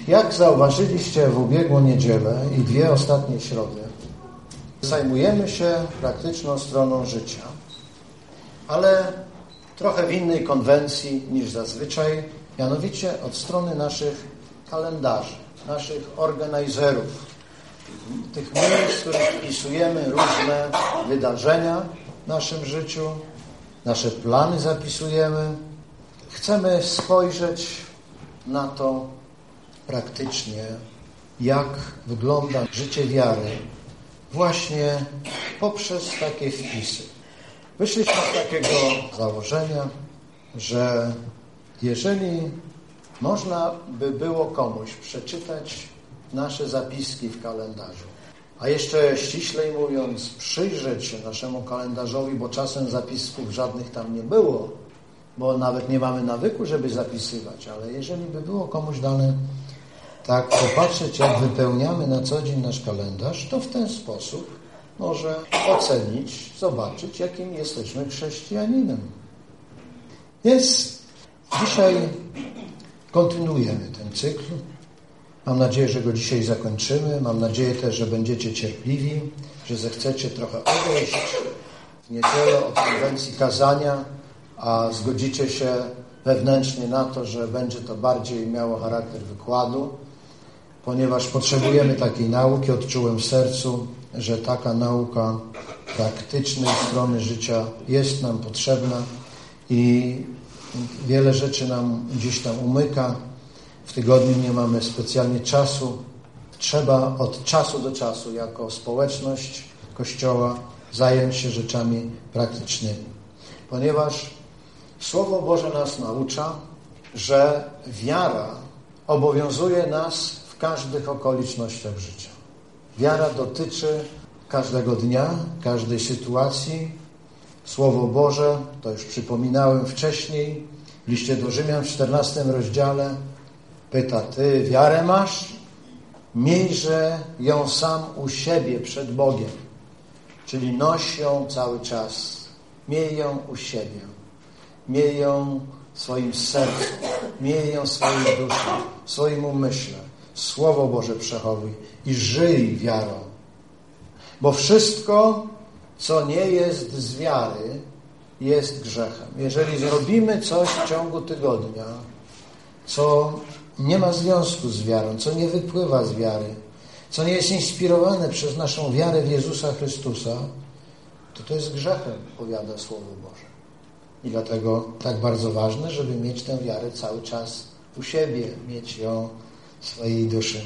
Jak zauważyliście w ubiegłą niedzielę i 2 ostatnie środy, zajmujemy się praktyczną stroną życia, ale trochę w innej konwencji niż zazwyczaj, mianowicie od strony naszych kalendarzy, naszych organizerów, tych miejsc, w których wpisujemy różne wydarzenia w naszym życiu, nasze plany zapisujemy. Chcemy spojrzeć na to praktycznie, jak wygląda życie wiary właśnie poprzez takie wpisy. Wyszliśmy z takiego założenia, że jeżeli można by było komuś przeczytać nasze zapiski w kalendarzu, a jeszcze ściślej mówiąc, przyjrzeć się naszemu kalendarzowi, bo czasem zapisków żadnych tam nie było, bo nawet nie mamy nawyku, żeby zapisywać, ale jeżeli by było komuś dane tak popatrzeć, jak wypełniamy na co dzień nasz kalendarz, to w ten sposób może ocenić, zobaczyć, jakim jesteśmy chrześcijaninem. Więc dzisiaj kontynuujemy ten cykl. Mam nadzieję, że go dzisiaj zakończymy. Mam nadzieję też, że będziecie cierpliwi, że zechcecie trochę odejść w niedzielę od konwencji kazania, a zgodzicie się wewnętrznie na to, że będzie to bardziej miało charakter wykładu, ponieważ potrzebujemy takiej nauki. Odczułem w sercu, że taka nauka praktycznej strony życia jest nam potrzebna i wiele rzeczy nam gdzieś tam umyka. W tygodniu nie mamy specjalnie czasu. Trzeba od czasu do czasu jako społeczność Kościoła zająć się rzeczami praktycznymi. Ponieważ Słowo Boże nas naucza, że wiara obowiązuje nas w każdych okolicznościach życia. Wiara dotyczy każdego dnia, każdej sytuacji. Słowo Boże, to już przypominałem wcześniej, w liście do Rzymian w 14 rozdziale pyta: ty wiarę masz? Miejże ją sam u siebie przed Bogiem. Czyli noś ją cały czas. Miej ją u siebie. Miej ją w swoim sercu. Miej ją w swojej duszy, w swoim umyśle. Słowo Boże przechowuj i żyj wiarą. Bo wszystko, co nie jest z wiary, jest grzechem. Jeżeli zrobimy coś w ciągu tygodnia, co nie ma związku z wiarą, co nie wypływa z wiary, co nie jest inspirowane przez naszą wiarę w Jezusa Chrystusa, to jest grzechem, powiada Słowo Boże. I dlatego tak bardzo ważne, żeby mieć tę wiarę cały czas u siebie, mieć ją w swojej duszy.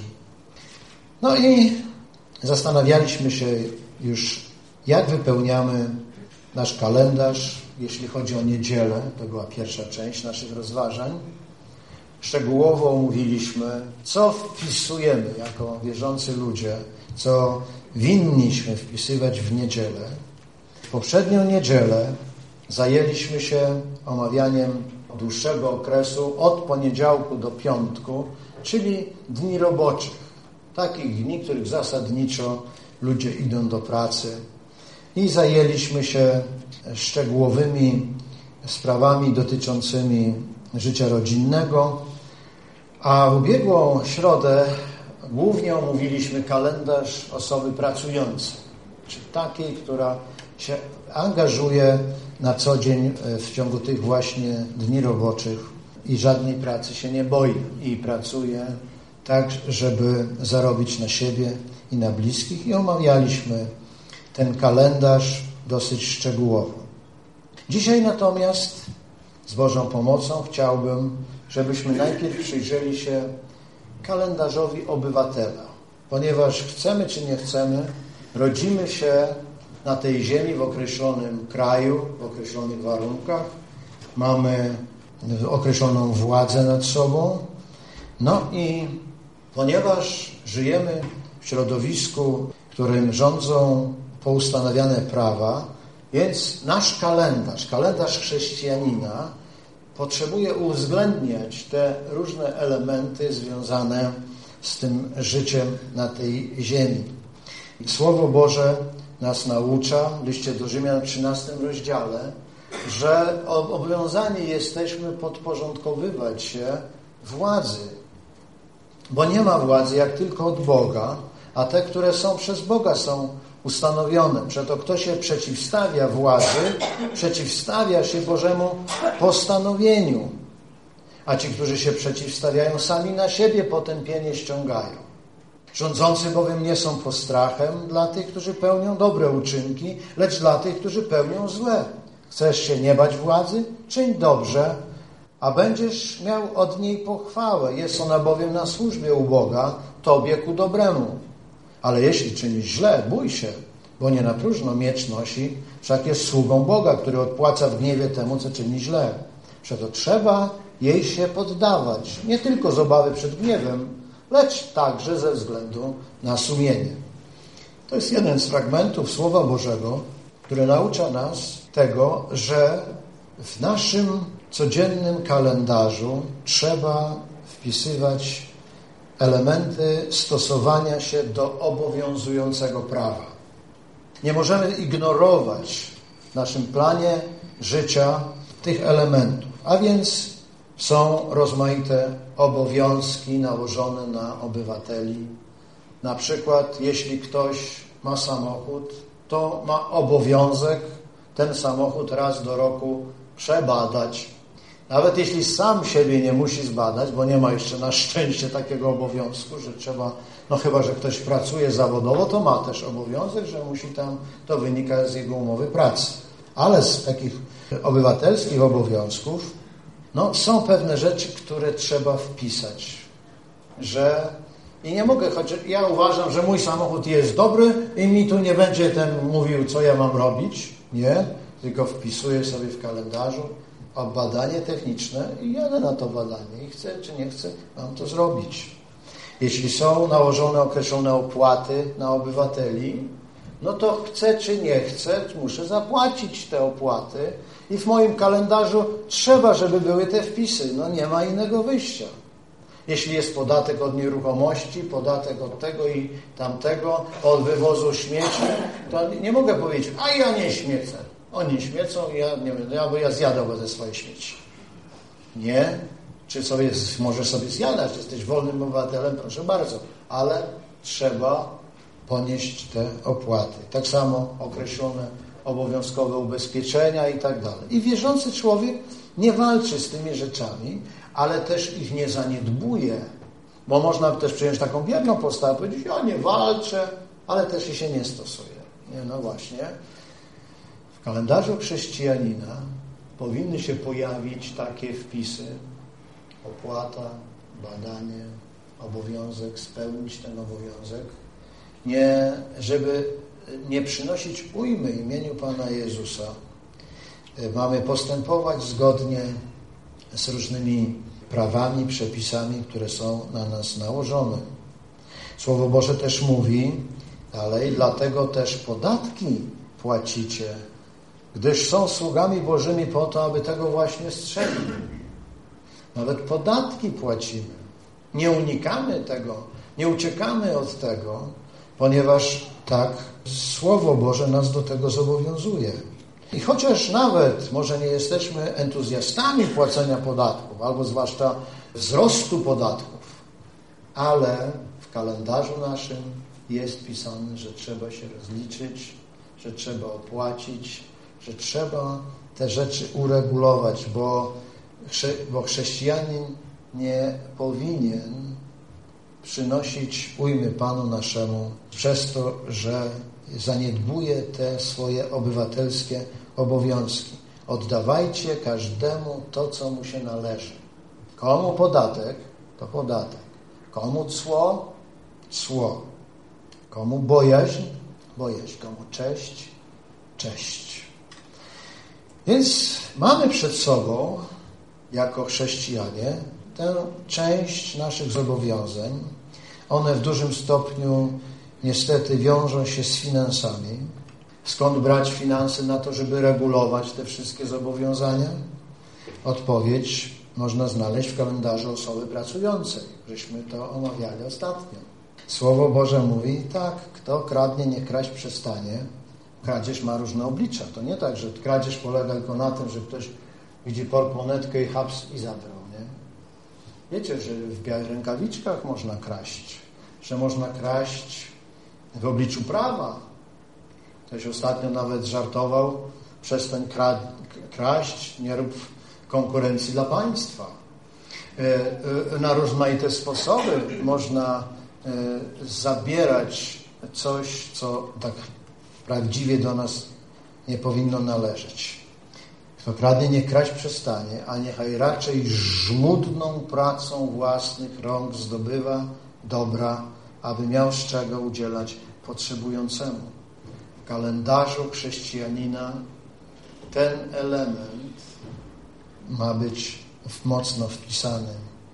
No i zastanawialiśmy się już, jak wypełniamy nasz kalendarz, jeśli chodzi o niedzielę. To była pierwsza część naszych rozważań. Szczegółowo omówiliśmy, co wpisujemy jako wierzący ludzie, co winniśmy wpisywać w niedzielę. W poprzednią niedzielę zajęliśmy się omawianiem dłuższego okresu od poniedziałku do piątku, czyli dni roboczych. Takich dni, których zasadniczo ludzie idą do pracy. I zajęliśmy się szczegółowymi sprawami dotyczącymi życia rodzinnego, a w ubiegłą środę głównie omówiliśmy kalendarz osoby pracującej, czyli takiej, która się angażuje na co dzień w ciągu tych właśnie dni roboczych i żadnej pracy się nie boi i pracuje tak, żeby zarobić na siebie i na bliskich. I omawialiśmy ten kalendarz dosyć szczegółowo. Dzisiaj natomiast z Bożą pomocą chciałbym, żebyśmy najpierw przyjrzeli się kalendarzowi obywatela, ponieważ chcemy czy nie chcemy, rodzimy się na tej ziemi w określonym kraju, w określonych warunkach, mamy określoną władzę nad sobą, no i ponieważ żyjemy w środowisku, w którym rządzą poustanawiane prawa, więc nasz kalendarz chrześcijanina potrzebuje uwzględniać te różne elementy związane z tym życiem na tej ziemi. Słowo Boże nas naucza w liście do Rzymian w 13 rozdziale, że obowiązani jesteśmy podporządkowywać się władzy. Bo nie ma władzy jak tylko od Boga, a te, które są przez Boga, są ustanowione. Przeto kto się przeciwstawia władzy, przeciwstawia się Bożemu postanowieniu. A ci, którzy się przeciwstawiają, sami na siebie potępienie ściągają. Rządzący bowiem nie są postrachem dla tych, którzy pełnią dobre uczynki, lecz dla tych, którzy pełnią złe. Chcesz się nie bać władzy? Czyń dobrze, a będziesz miał od niej pochwałę. Jest ona bowiem na służbie u Boga, tobie ku dobremu. Ale jeśli czynisz źle, bój się, bo nie na próżno miecz nosi, wszak jest sługą Boga, który odpłaca w gniewie temu, co czyni źle. Przeto trzeba jej się poddawać, nie tylko z obawy przed gniewem, lecz także ze względu na sumienie. To jest jeden z fragmentów Słowa Bożego, który naucza nas tego, że w naszym codziennym kalendarzu trzeba wpisywać elementy stosowania się do obowiązującego prawa. Nie możemy ignorować w naszym planie życia tych elementów, a więc są rozmaite obowiązki nałożone na obywateli. Na przykład, jeśli ktoś ma samochód, to ma obowiązek ten samochód raz do roku przebadać. Nawet jeśli sam siebie nie musi zbadać, bo nie ma jeszcze na szczęście takiego obowiązku, że trzeba, no chyba, że ktoś pracuje zawodowo, to ma też obowiązek, że musi tam, to wynika z jego umowy pracy. Ale z takich obywatelskich obowiązków, no są pewne rzeczy, które trzeba wpisać, i nie mogę, choć ja uważam, że mój samochód jest dobry i mi tu nie będzie ten mówił, co ja mam robić, nie, tylko wpisuję sobie w kalendarzu badanie techniczne i jadę na to badanie i chcę czy nie chcę, mam to zrobić. Jeśli są nałożone określone opłaty na obywateli, no to chcę czy nie chcę, muszę zapłacić te opłaty i w moim kalendarzu trzeba, żeby były te wpisy. No nie ma innego wyjścia. Jeśli jest podatek od nieruchomości, podatek od tego i tamtego, od wywozu śmieci, to nie mogę powiedzieć, a ja nie śmiecę. Oni śmiecą i ja nie będę, bo ja zjadam te swoje śmieci. Nie. Czy możesz sobie zjadać, jesteś wolnym obywatelem, proszę bardzo, ale trzeba ponieść te opłaty. Tak samo określone obowiązkowe ubezpieczenia i tak dalej. I wierzący człowiek nie walczy z tymi rzeczami, ale też ich nie zaniedbuje, bo można też przyjąć taką bierną postawę, powiedzieć, ja nie walczę, ale też i się nie stosuje. Nie, no właśnie. W kalendarzu chrześcijanina powinny się pojawić takie wpisy: opłata, badanie, obowiązek, spełnić ten obowiązek, żeby nie przynosić ujmy imieniu Pana Jezusa. Mamy postępować zgodnie z różnymi prawami, przepisami, które są na nas nałożone. Słowo Boże też mówi dalej, dlatego też podatki płacicie, gdyż są sługami Bożymi po to, aby tego właśnie strzegli. Nawet podatki płacimy. Nie unikamy tego, nie uciekamy od tego, ponieważ tak Słowo Boże nas do tego zobowiązuje. I chociaż nawet może nie jesteśmy entuzjastami płacenia podatków, albo zwłaszcza wzrostu podatków, ale w kalendarzu naszym jest pisane, że trzeba się rozliczyć, że trzeba opłacić, że trzeba te rzeczy uregulować, bo chrześcijanin nie powinien przynosić ujmy Panu naszemu przez to, że zaniedbuje te swoje obywatelskie obowiązki. Oddawajcie każdemu to, co mu się należy. Komu podatek, to podatek. Komu cło, cło. Komu bojaźń, bojaźń. Komu cześć, cześć. Więc mamy przed sobą, jako chrześcijanie, tę część naszych zobowiązań. One w dużym stopniu niestety wiążą się z finansami. Skąd brać finanse na to, żeby regulować te wszystkie zobowiązania? Odpowiedź można znaleźć w kalendarzu osoby pracującej. Żeśmy to omawiali ostatnio. Słowo Boże mówi tak, kto kradnie, niech kraść przestanie. Kradzież ma różne oblicza. To nie tak, że kradzież polega tylko na tym, że ktoś widzi portmonetkę i haps i zabrał, nie? Wiecie, że w białych rękawiczkach można kraść, że można kraść w obliczu prawa. Ktoś ostatnio nawet żartował, przestań kraść, nie rób konkurencji dla państwa. Na rozmaite sposoby można zabierać coś, co tak prawdziwie do nas nie powinno należeć. Kto kradnie, niech kraść przestanie, a niechaj raczej żmudną pracą własnych rąk zdobywa dobra, aby miał z czego udzielać potrzebującemu. W kalendarzu chrześcijanina ten element ma być mocno wpisany.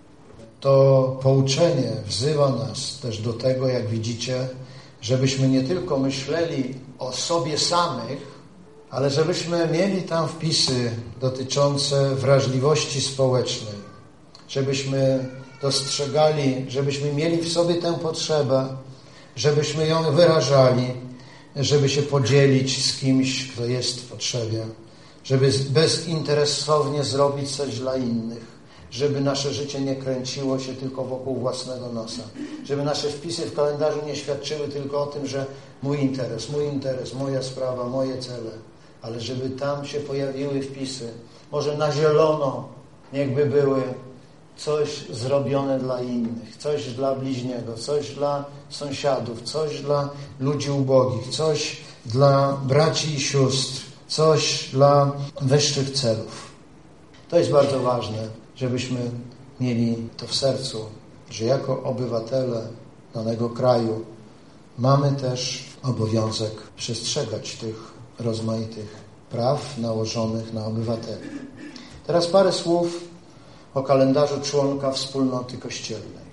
To pouczenie wzywa nas też do tego, jak widzicie, żebyśmy nie tylko myśleli o sobie samych, ale żebyśmy mieli tam wpisy dotyczące wrażliwości społecznej, żebyśmy dostrzegali, żebyśmy mieli w sobie tę potrzebę, żebyśmy ją wyrażali, żeby się podzielić z kimś, kto jest w potrzebie, żeby bezinteresownie zrobić coś dla innych, żeby nasze życie nie kręciło się tylko wokół własnego nosa, żeby nasze wpisy w kalendarzu nie świadczyły tylko o tym, że mój interes, moja sprawa, moje cele, ale żeby tam się pojawiły wpisy, może na zielono, niechby były coś zrobione dla innych, coś dla bliźniego, coś dla sąsiadów, coś dla ludzi ubogich, coś dla braci i sióstr, coś dla wyższych celów. To jest bardzo ważne, żebyśmy mieli to w sercu, że jako obywatele danego kraju mamy też obowiązek przestrzegać tych rozmaitych praw nałożonych na obywateli. Teraz parę słów o kalendarzu członka wspólnoty kościelnej.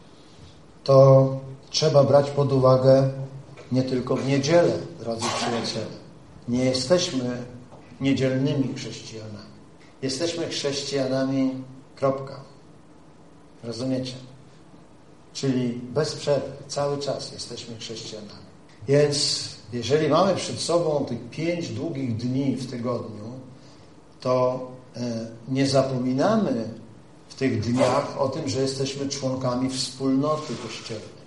To trzeba brać pod uwagę nie tylko w niedzielę, drodzy przyjaciele. Nie jesteśmy niedzielnymi chrześcijanami. Jesteśmy chrześcijanami, kropka. Rozumiecie? Czyli bez przerwy, cały czas jesteśmy chrześcijanami. Więc jeżeli mamy przed sobą tych 5 długich dni w tygodniu, to nie zapominamy w tych dniach o tym, że jesteśmy członkami wspólnoty kościelnej,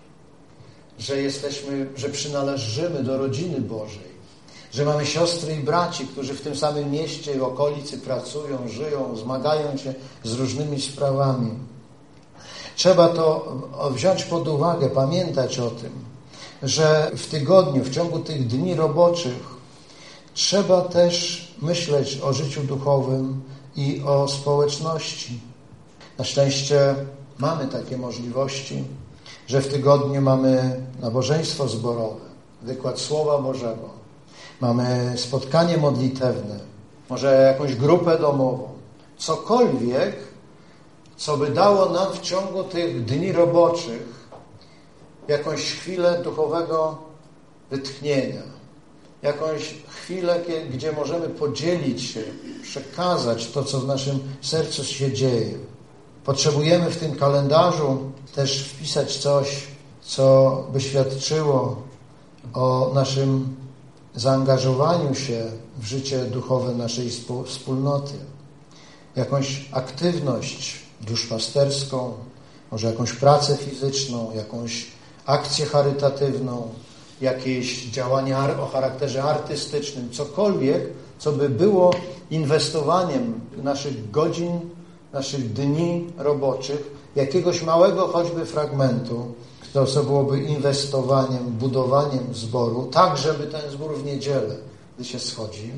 że przynależymy do rodziny Bożej, że mamy siostry i braci, którzy w tym samym mieście i okolicy pracują, żyją, zmagają się z różnymi sprawami. Trzeba to wziąć pod uwagę, pamiętać o tym, że w tygodniu, w ciągu tych dni roboczych trzeba też myśleć o życiu duchowym i o społeczności. Na szczęście mamy takie możliwości, że w tygodniu mamy nabożeństwo zborowe, wykład Słowa Bożego, mamy spotkanie modlitewne, może jakąś grupę domową, cokolwiek, co by dało nam w ciągu tych dni roboczych jakąś chwilę duchowego wytchnienia, jakąś chwilę, gdzie możemy podzielić się, przekazać to, co w naszym sercu się dzieje. Potrzebujemy w tym kalendarzu też wpisać coś, co by świadczyło o naszym zaangażowaniu się w życie duchowe naszej wspólnoty. Jakąś aktywność duszpasterską, może jakąś pracę fizyczną, jakąś akcję charytatywną, jakieś działania o charakterze artystycznym, cokolwiek, co by było inwestowaniem naszych godzin, naszych dni roboczych, jakiegoś małego choćby fragmentu, co byłoby inwestowaniem, budowaniem zboru, tak żeby ten zbór w niedzielę, gdy się schodzi,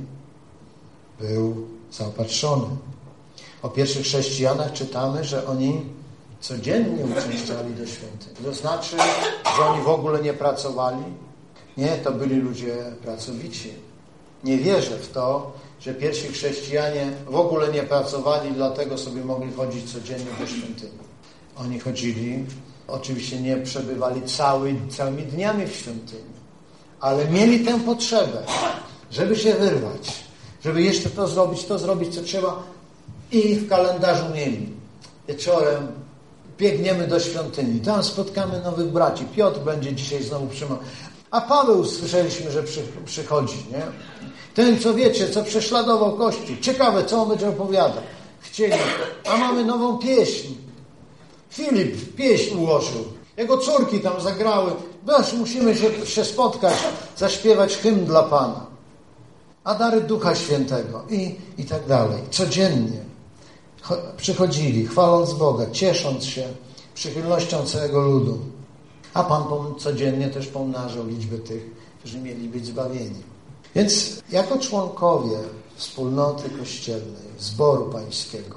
był zaopatrzony. O pierwszych chrześcijanach czytamy, że oni codziennie uczęszczali do świątyni. To znaczy, że oni w ogóle nie pracowali? Nie, to byli ludzie pracowici. Nie wierzę w to, że pierwsi chrześcijanie w ogóle nie pracowali, dlatego sobie mogli chodzić codziennie do świątyni. Oni chodzili, oczywiście nie przebywali całymi dniami w świątyni, ale mieli tę potrzebę, żeby się wyrwać, żeby jeszcze to zrobić, co trzeba, i w kalendarzu mieli. Wieczorem biegniemy do świątyni, tam spotkamy nowych braci. Piotr będzie dzisiaj znowu przyjmował. A Paweł, słyszeliśmy, że przychodzi, nie? Ten, co wiecie, co prześladował Kościół. Ciekawe, co on będzie opowiadał. Chcieli, a mamy nową pieśń. Filip pieśń ułożył. Jego córki tam zagrały. Musimy się spotkać, zaśpiewać hymn dla Pana. A dary Ducha Świętego i tak dalej. Codziennie przychodzili, chwaląc Boga, ciesząc się przychylnością całego ludu. A Pan codziennie też pomnażał liczbę tych, którzy mieli być zbawieni. Więc jako członkowie wspólnoty kościelnej, zboru pańskiego,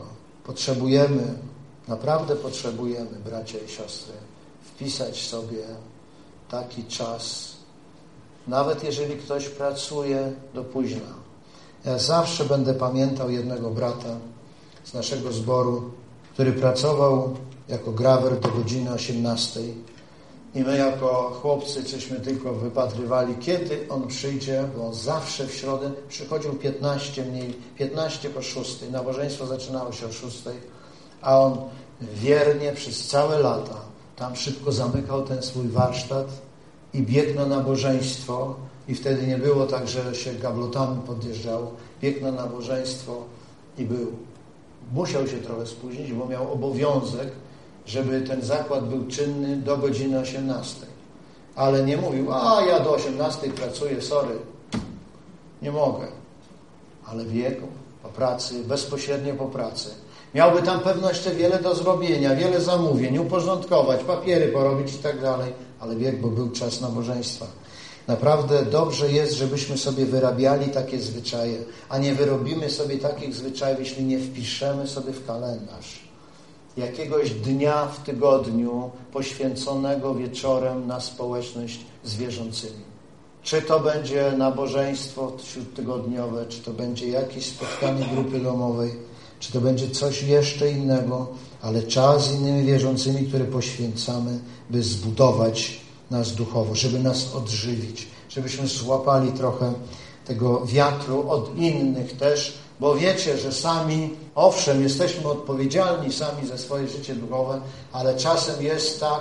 naprawdę potrzebujemy, bracia i siostry, wpisać sobie taki czas, nawet jeżeli ktoś pracuje do późna. Ja zawsze będę pamiętał jednego brata z naszego zboru, który pracował jako grawer do godziny 18. I my jako chłopcy czyśmy tylko wypatrywali, kiedy on przyjdzie, bo on zawsze w środę przychodził 15 po 6. Nabożeństwo zaczynało się o 6, a on wiernie przez całe lata tam szybko zamykał ten swój warsztat i biegł na nabożeństwo. I wtedy nie było tak, że się gablotami podjeżdżało. Biegł na nabożeństwo i musiał się trochę spóźnić, bo miał obowiązek, żeby ten zakład był czynny do godziny 18. Ale nie mówił, ja do 18 pracuję, sorry, nie mogę. Ale biegł po pracy, bezpośrednio po pracy. Miałby tam pewno jeszcze wiele do zrobienia, wiele zamówień, uporządkować, papiery porobić i tak dalej, ale biegł, bo był czas nabożeństwa. Naprawdę dobrze jest, żebyśmy sobie wyrabiali takie zwyczaje, a nie wyrobimy sobie takich zwyczajów, jeśli nie wpiszemy sobie w kalendarz jakiegoś dnia w tygodniu poświęconego wieczorem na społeczność z wierzącymi. Czy to będzie nabożeństwo śródtygodniowe, czy to będzie jakieś spotkanie grupy domowej, czy to będzie coś jeszcze innego, ale czas z innymi wierzącymi, które poświęcamy, by zbudować nas duchowo, żeby nas odżywić, żebyśmy złapali trochę tego wiatru od innych też, bo wiecie, że sami, owszem, jesteśmy odpowiedzialni sami za swoje życie duchowe, ale czasem jest tak,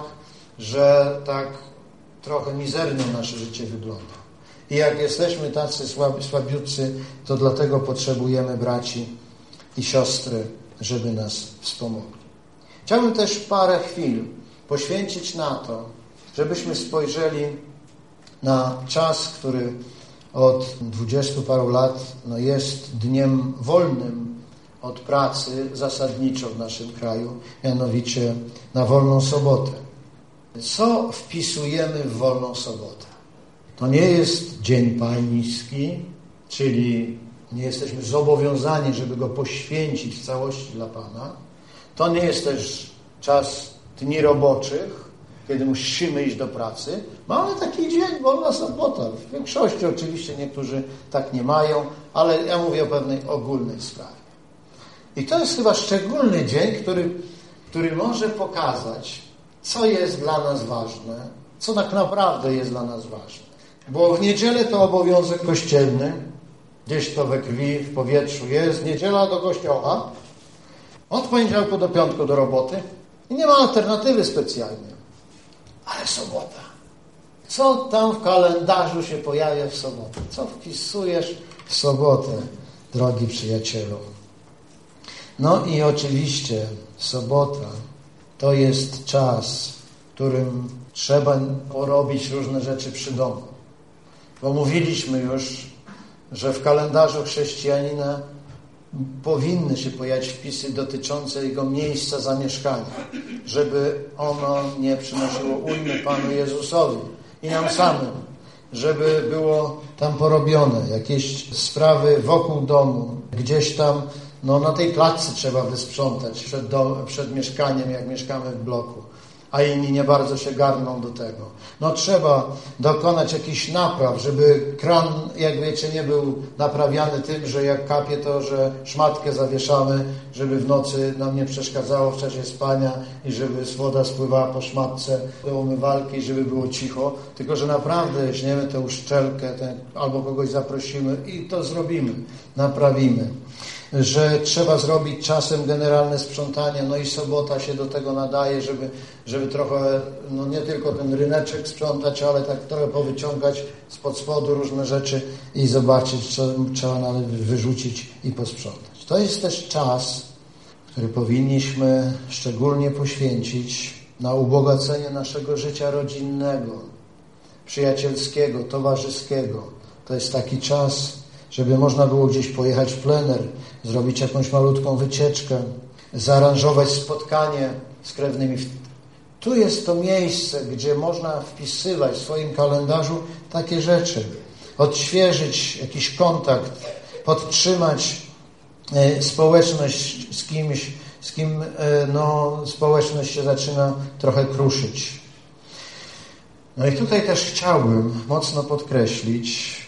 że tak trochę mizernie nasze życie wygląda. I jak jesteśmy tacy słabiutcy, to dlatego potrzebujemy braci i siostry, żeby nas wspomogli. Chciałbym też parę chwil poświęcić na to, żebyśmy spojrzeli na czas, który od 20 paru lat jest dniem wolnym od pracy zasadniczo w naszym kraju, mianowicie na wolną sobotę. Co wpisujemy w wolną sobotę? To nie jest dzień pański, czyli nie jesteśmy zobowiązani, żeby go poświęcić w całości dla Pana. To nie jest też czas dni roboczych, kiedy musimy iść do pracy. Mamy taki dzień, wolna sobota. W większości oczywiście niektórzy tak nie mają, ale ja mówię o pewnej ogólnej sprawie. I to jest chyba szczególny dzień, który może pokazać, co jest dla nas ważne, co tak naprawdę jest dla nas ważne. Bo w niedzielę to obowiązek kościelny, gdzieś to we krwi, w powietrzu jest, niedziela do kościoła, od poniedziałku do piątku do roboty i nie ma alternatywy specjalnie. Ale sobota. Co tam w kalendarzu się pojawia w sobotę? Co wpisujesz w sobotę, drogi przyjacielu? No i oczywiście sobota to jest czas, w którym trzeba porobić różne rzeczy przy domu. Bo mówiliśmy już, że w kalendarzu chrześcijanina powinny się pojawić wpisy dotyczące jego miejsca zamieszkania, żeby ono nie przynosiło ujmy Panu Jezusowi i nam samym, żeby było tam porobione jakieś sprawy wokół domu, gdzieś tam na tej klatce trzeba wysprzątać przed mieszkaniem, jak mieszkamy w bloku, a inni nie bardzo się garną do tego. Trzeba dokonać jakichś napraw, żeby kran, jak wiecie, nie był naprawiany tym, że jak kapie, to że szmatkę zawieszamy, żeby w nocy nam nie przeszkadzało w czasie spania i żeby woda spływała po szmatce do umywalki i żeby było cicho, tylko że naprawdę weźmiemy tę uszczelkę albo kogoś zaprosimy i to zrobimy, naprawimy. Że trzeba zrobić czasem generalne sprzątanie, i sobota się do tego nadaje, żeby trochę, nie tylko ten ryneczek sprzątać, ale tak trochę powyciągać spod spodu różne rzeczy i zobaczyć, co trzeba nawet wyrzucić i posprzątać. To jest też czas, w który powinniśmy szczególnie poświęcić na ubogacenie naszego życia rodzinnego, przyjacielskiego, towarzyskiego. To jest taki czas, żeby można było gdzieś pojechać w plener, zrobić jakąś malutką wycieczkę, zaaranżować spotkanie z krewnymi. Tu jest to miejsce, gdzie można wpisywać w swoim kalendarzu takie rzeczy. Odświeżyć jakiś kontakt, podtrzymać społeczność z kimś, z kim społeczność się zaczyna trochę kruszyć. No i tutaj też chciałbym mocno podkreślić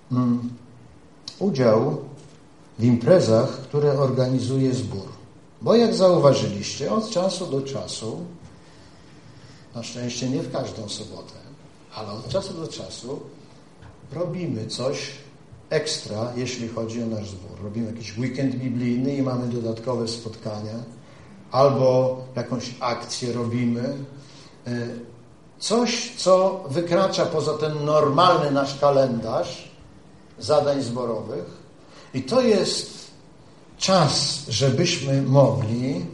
udział w imprezach, które organizuje zbór. Bo jak zauważyliście, od czasu do czasu, na szczęście nie w każdą sobotę, ale od czasu do czasu robimy coś ekstra, jeśli chodzi o nasz zbór. Robimy jakiś weekend biblijny i mamy dodatkowe spotkania, albo jakąś akcję robimy. Coś, co wykracza poza ten normalny nasz kalendarz zadań zborowych. I to jest czas, żebyśmy mogli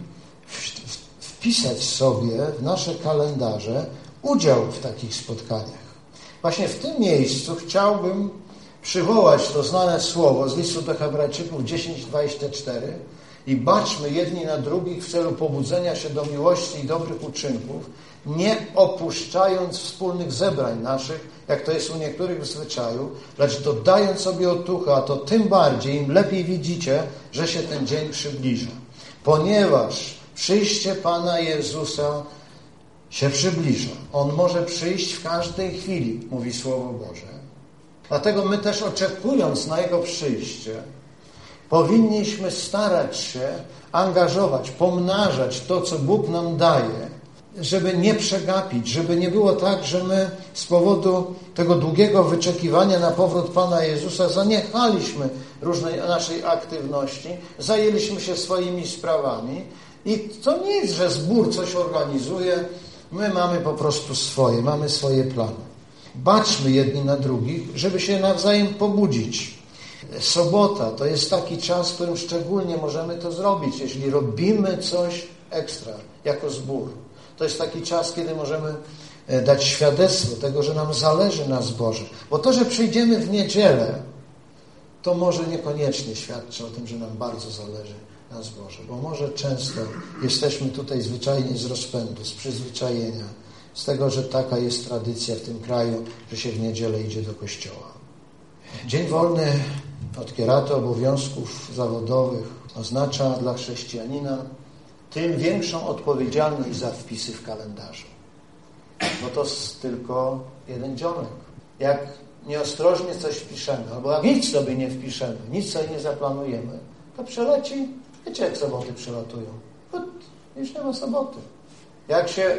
wpisać sobie w nasze kalendarze udział w takich spotkaniach. Właśnie w tym miejscu chciałbym przywołać to znane słowo z listu do Hebrajczyków 10:24 i baczmy jedni na drugich w celu pobudzenia się do miłości i dobrych uczynków, nie opuszczając wspólnych zebrań naszych, jak to jest u niektórych w zwyczaju, lecz dodając sobie otuchy, a to tym bardziej, im lepiej widzicie, że się ten dzień przybliża. Ponieważ przyjście Pana Jezusa się przybliża. On może przyjść w każdej chwili, mówi Słowo Boże. Dlatego my też, oczekując na Jego przyjście, powinniśmy starać się angażować, pomnażać to, co Bóg nam daje, żeby nie przegapić, żeby nie było tak, że my z powodu tego długiego wyczekiwania na powrót Pana Jezusa zaniechaliśmy różnej naszej aktywności, zajęliśmy się swoimi sprawami i to nie jest, że zbór coś organizuje, my mamy po prostu swoje, mamy swoje plany. Baczmy jedni na drugich, żeby się nawzajem pobudzić. Sobota to jest taki czas, w którym szczególnie możemy to zrobić, jeśli robimy coś ekstra jako zbór. To jest taki czas, kiedy możemy dać świadectwo tego, że nam zależy na zborze. Bo to, że przyjdziemy w niedzielę, to może niekoniecznie świadczy o tym, że nam bardzo zależy na zborze. Bo może często jesteśmy tutaj zwyczajnie z rozpędu, z przyzwyczajenia, z tego, że taka jest tradycja w tym kraju, że się w niedzielę idzie do kościoła. Dzień wolny od kieraty obowiązków zawodowych oznacza dla chrześcijanina tym większą odpowiedzialność za wpisy w kalendarzu. Bo to jest tylko jeden dzionek. Jak nieostrożnie coś wpiszemy, albo jak nic sobie nie wpiszemy, nic sobie nie zaplanujemy, to przeleci, wiecie jak soboty przelatują. Już nie ma soboty. Jak się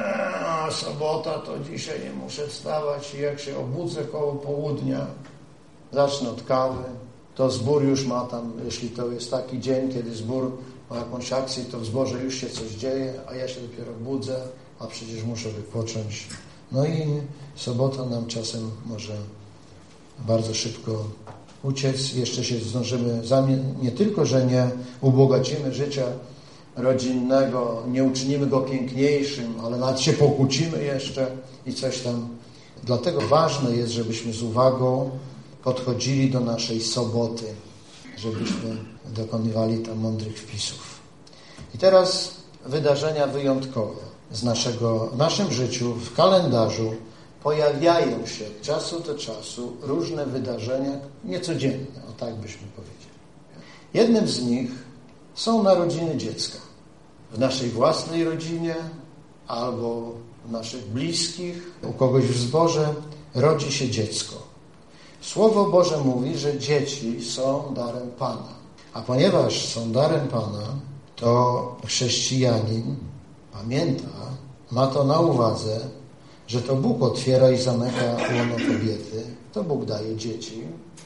sobota, to dzisiaj nie muszę wstawać i jak się obudzę koło południa, zacznę od kawy, to zbór już ma tam, jeśli to jest taki dzień, kiedy zbór ma jakąś akcję, to w zborze już się coś dzieje, a ja się dopiero budzę, a przecież muszę wypocząć. No i sobota nam czasem może bardzo szybko uciec. Jeszcze się zdążymy, nie tylko, że nie ubogacimy życia rodzinnego, nie uczynimy go piękniejszym, ale nawet się pokłócimy jeszcze i coś tam. Dlatego ważne jest, żebyśmy z uwagą podchodzili do naszej soboty, żebyśmy dokonywali tam mądrych wpisów. I teraz wydarzenia wyjątkowe w naszym życiu, w kalendarzu pojawiają się od czasu do czasu różne wydarzenia niecodzienne, o tak byśmy powiedzieli. Jednym z nich są narodziny dziecka. W naszej własnej rodzinie albo w naszych bliskich, u kogoś w zborze rodzi się dziecko. Słowo Boże mówi, że dzieci są darem Pana. A ponieważ są darem Pana, to chrześcijanin pamięta, ma to na uwadze, że to Bóg otwiera i zamyka łono kobiety, to Bóg daje dzieci,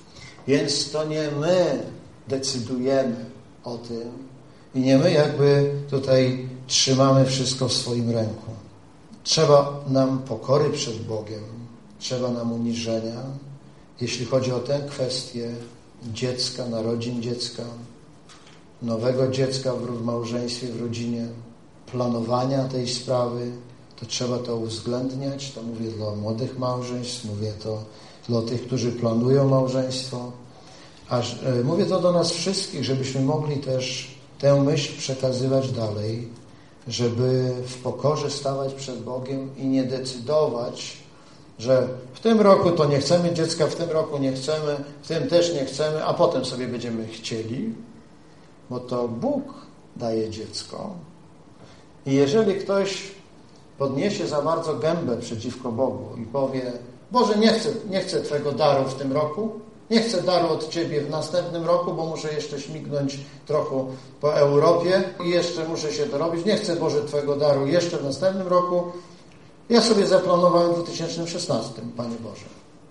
więc to nie my decydujemy o tym i nie my jakby tutaj trzymamy wszystko w swoim ręku. Trzeba nam pokory przed Bogiem, trzeba nam uniżenia, jeśli chodzi o tę kwestię dziecka, narodzin dziecka. nowego dziecka w małżeństwie, w rodzinie, planowania tej sprawy, to trzeba to uwzględniać. To mówię dla młodych małżeństw, mówię to dla tych, którzy planują małżeństwo. Mówię to do nas wszystkich, żebyśmy mogli też tę myśl przekazywać dalej, żeby w pokorze stawać przed Bogiem i nie decydować, że w tym roku to nie chcemy dziecka, w tym roku nie chcemy, w tym też nie chcemy, a potem sobie będziemy chcieli, bo to Bóg daje dziecko. I jeżeli ktoś podniesie za bardzo gębę przeciwko Bogu i powie: Boże, nie chcę Twojego daru w tym roku, nie chcę daru od Ciebie w następnym roku, bo muszę jeszcze śmignąć trochę po Europie i jeszcze muszę się dorobić. Nie chcę, Boże, Twojego daru jeszcze w następnym roku. Ja sobie zaplanowałem w 2016, Panie Boże.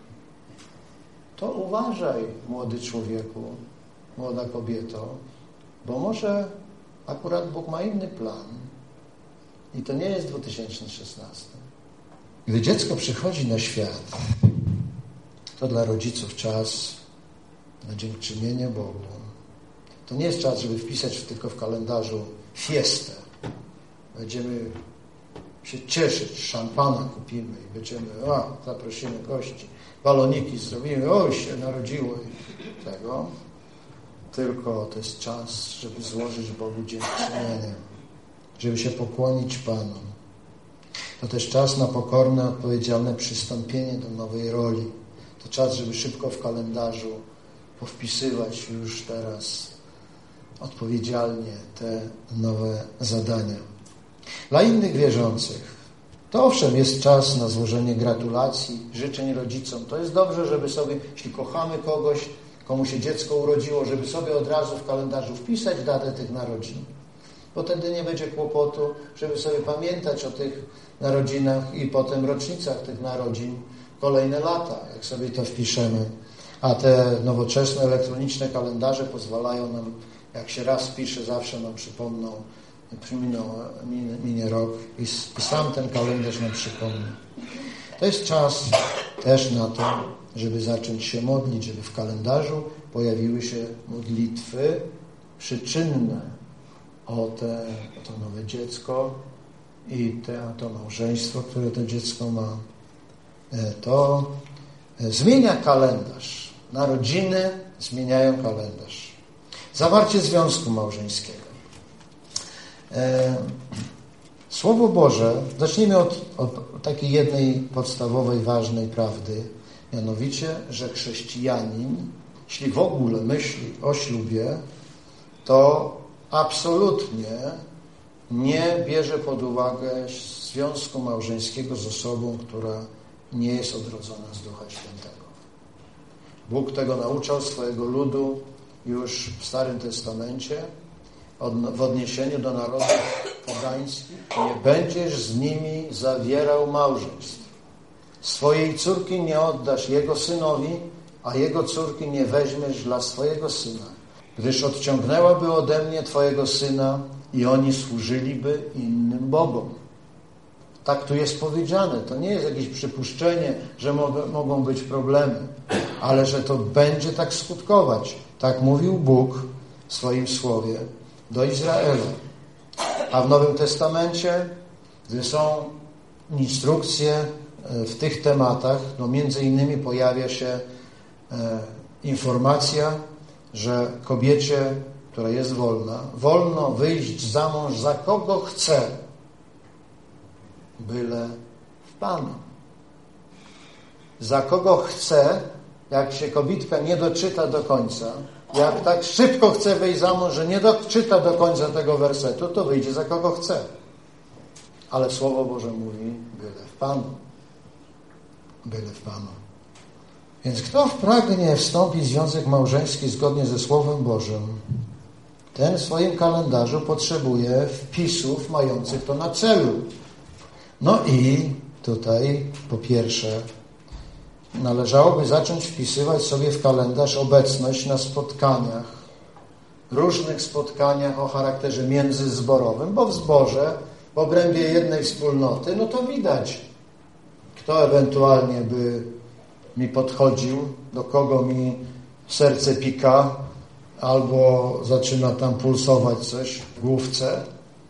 To uważaj, młody człowieku, młoda kobieto, bo może akurat Bóg ma inny plan i to nie jest 2016. Gdy dziecko przychodzi na świat, to dla rodziców czas na dziękczynienie Bogu. To nie jest czas, żeby wpisać tylko w kalendarzu fiestę. Będziemy się cieszyć, szampana kupimy i będziemy, zaprosimy gości, baloniki zrobimy, się narodziło i tego. Tylko to jest czas, żeby złożyć Bogu dziękczynienie, żeby się pokłonić Panu. To też czas na pokorne, odpowiedzialne przystąpienie do nowej roli. To czas, żeby szybko w kalendarzu powpisywać już teraz odpowiedzialnie te nowe zadania. Dla innych wierzących to owszem jest czas na złożenie gratulacji, życzeń rodzicom. To jest dobrze, żeby sobie, jeśli kochamy kogoś, komu się dziecko urodziło, żeby sobie od razu w kalendarzu wpisać datę tych narodzin. Bo wtedy nie będzie kłopotu, żeby sobie pamiętać o tych narodzinach i potem rocznicach tych narodzin kolejne lata, jak sobie to wpiszemy. A te nowoczesne elektroniczne kalendarze pozwalają nam, jak się raz wpisze, zawsze nam przypomną, minie rok i sam ten kalendarz nam przypomni. To jest czas też na to, żeby zacząć się modlić, żeby w kalendarzu pojawiły się modlitwy przyczynne o to nowe dziecko i to małżeństwo, które to dziecko ma. To zmienia kalendarz. Narodziny zmieniają kalendarz. Zawarcie związku małżeńskiego. Słowo Boże, zacznijmy od takiej jednej podstawowej, ważnej prawdy, mianowicie, że chrześcijanin, jeśli w ogóle myśli o ślubie, to absolutnie nie bierze pod uwagę związku małżeńskiego z osobą, która nie jest odrodzona z Ducha Świętego. Bóg tego nauczał swojego ludu już w Starym Testamencie w odniesieniu do narodów pogańskich. Nie będziesz z nimi zawierał małżeństw. Swojej córki nie oddasz jego synowi, a jego córki nie weźmiesz dla swojego syna, gdyż odciągnęłaby ode mnie twojego syna i oni służyliby innym bogom. Tak tu jest powiedziane. To nie jest jakieś przypuszczenie, że mogą być problemy, ale że to będzie tak skutkować. Tak mówił Bóg w swoim słowie do Izraela. A w Nowym Testamencie, gdy są instrukcje w tych tematach, między innymi pojawia się informacja, że kobiecie, która jest wolna, wolno wyjść za mąż za kogo chce, byle w Panu. Za kogo chce, jak się kobietka nie doczyta do końca, jak tak szybko chce wyjść za mąż, że nie doczyta do końca tego wersetu, to wyjdzie za kogo chce. Ale Słowo Boże mówi, byle w Panu. Byle w Panu. Więc kto pragnie wstąpić w związek małżeński zgodnie ze Słowem Bożym, ten w swoim kalendarzu potrzebuje wpisów mających to na celu. No i tutaj po pierwsze należałoby zacząć wpisywać sobie w kalendarz obecność na spotkaniach, różnych spotkaniach o charakterze międzyzborowym, bo w zborze, w obrębie jednej wspólnoty, to widać, kto ewentualnie by mi podchodził, do kogo mi serce pika albo zaczyna tam pulsować coś w główce.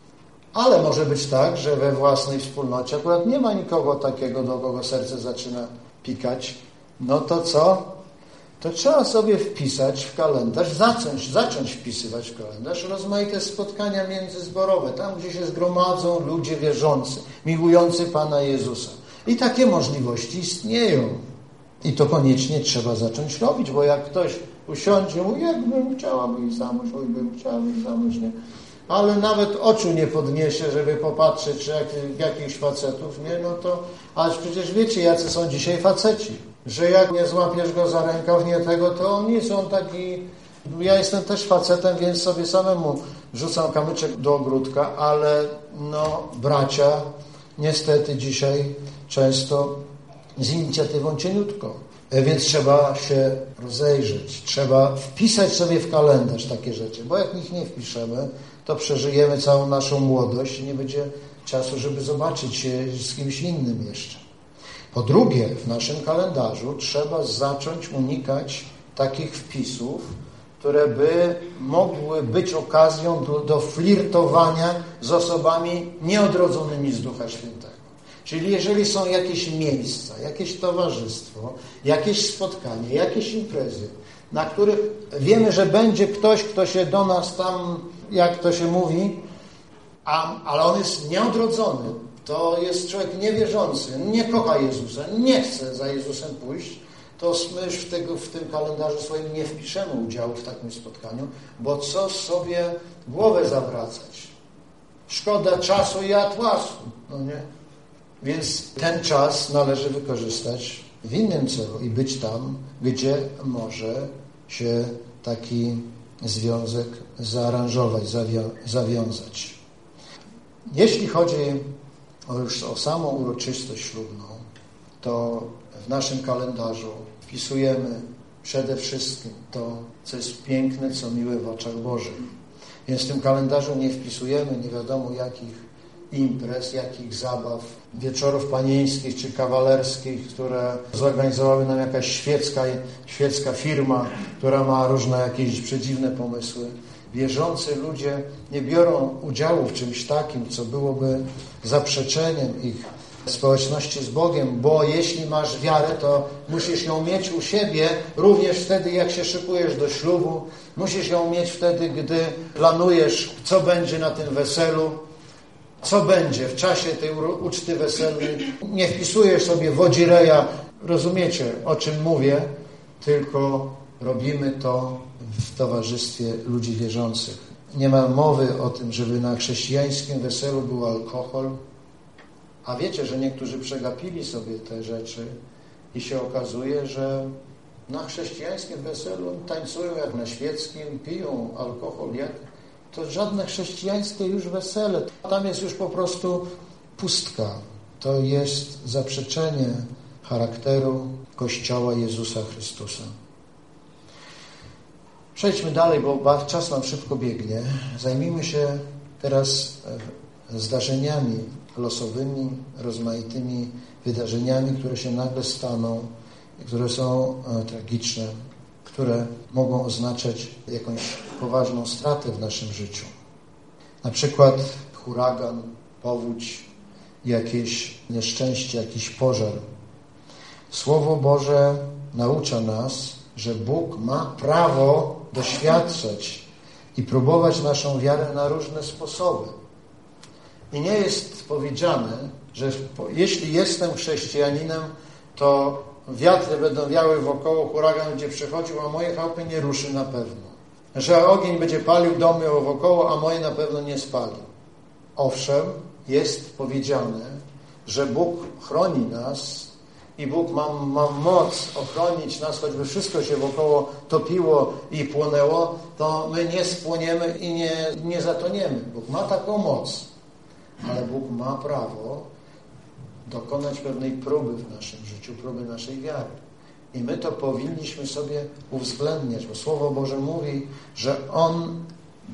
Ale może być tak, że we własnej wspólnocie akurat nie ma nikogo takiego, do kogo serce zaczyna pikać. No to co? To trzeba sobie wpisać w kalendarz, zacząć wpisywać w kalendarz rozmaite spotkania międzyzborowe, tam gdzie się zgromadzą ludzie wierzący, miłujący Pana Jezusa. I takie możliwości istnieją. I to koniecznie trzeba zacząć robić, bo jak ktoś usiądzie, mówi, jakbym chciała wyjść za mąż, nie? Ale nawet oczu nie podniesie, żeby popatrzeć, czy jakichś facetów, nie? No to, ale przecież wiecie, jacy są dzisiaj faceci, że jak nie złapiesz go za rękaw, nie tego, to on nie są taki... Ja jestem też facetem, więc sobie samemu rzucam kamyczek do ogródka, ale no bracia niestety dzisiaj często z inicjatywą cieniutko. Więc trzeba się rozejrzeć, trzeba wpisać sobie w kalendarz takie rzeczy, bo jak ich nie wpiszemy, to przeżyjemy całą naszą młodość i nie będzie czasu, żeby zobaczyć się z kimś innym jeszcze. Po drugie, w naszym kalendarzu trzeba zacząć unikać takich wpisów, które by mogły być okazją do flirtowania z osobami nieodrodzonymi z Ducha Świętego. Czyli jeżeli są jakieś miejsca, jakieś towarzystwo, jakieś spotkanie, jakieś imprezy, na których wiemy, że będzie ktoś, kto się do nas tam, jak to się mówi, ale on jest nieodrodzony, to jest człowiek niewierzący, nie kocha Jezusa, nie chce za Jezusem pójść, to my już w tym kalendarzu swoim nie wpiszemy udziału w takim spotkaniu, bo co sobie głowę zawracać? Szkoda czasu i atłasu, no nie? Więc ten czas należy wykorzystać w innym celu i być tam, gdzie może się taki związek zaaranżować, zawiązać. Jeśli chodzi już o samą uroczystość ślubną, to w naszym kalendarzu wpisujemy przede wszystkim to, co jest piękne, co miłe w oczach Bożych. Więc w tym kalendarzu nie wpisujemy nie wiadomo jakich imprez, jakich zabaw, wieczorów panieńskich czy kawalerskich, które zorganizowały nam jakaś świecka firma, która ma różne jakieś przedziwne pomysły. Wierzący ludzie nie biorą udziału w czymś takim, co byłoby zaprzeczeniem ich społeczności z Bogiem, bo jeśli masz wiarę, to musisz ją mieć u siebie również wtedy, jak się szykujesz do ślubu. Musisz ją mieć wtedy, gdy planujesz, co będzie na tym weselu, co będzie w czasie tej uczty weselnej. Nie wpisujesz sobie wodzireja, rozumiecie, o czym mówię, tylko robimy to w towarzystwie ludzi wierzących. Nie ma mowy o tym, żeby na chrześcijańskim weselu był alkohol, a wiecie, że niektórzy przegapili sobie te rzeczy i się okazuje, że na chrześcijańskim weselu tańcują jak na świeckim, piją alkohol, jak to żadne chrześcijańskie już wesele. Tam jest już po prostu pustka. To jest zaprzeczenie charakteru Kościoła Jezusa Chrystusa. Przejdźmy dalej, bo czas nam szybko biegnie. Zajmijmy się teraz zdarzeniami losowymi, rozmaitymi wydarzeniami, które się nagle staną, które są tragiczne, które mogą oznaczać jakąś poważną stratę w naszym życiu. Na przykład huragan, powódź, jakieś nieszczęście, jakiś pożar. Słowo Boże naucza nas, że Bóg ma prawo doświadczać i próbować naszą wiarę na różne sposoby. I nie jest powiedziane, że jeśli jestem chrześcijaninem, to wiatry będą wiały wokoło, huragan będzie przychodził, a moje chałupy nie ruszy na pewno. Że ogień będzie palił domy wokoło, a moje na pewno nie spali. Owszem, jest powiedziane, że Bóg chroni nas i Bóg ma moc ochronić nas, choćby wszystko się wokoło topiło i płonęło, to my nie spłoniemy i nie zatoniemy. Bóg ma taką moc, ale Bóg ma prawo dokonać pewnej próby w naszym życiu, próby naszej wiary. I my to powinniśmy sobie uwzględniać, bo Słowo Boże mówi, że On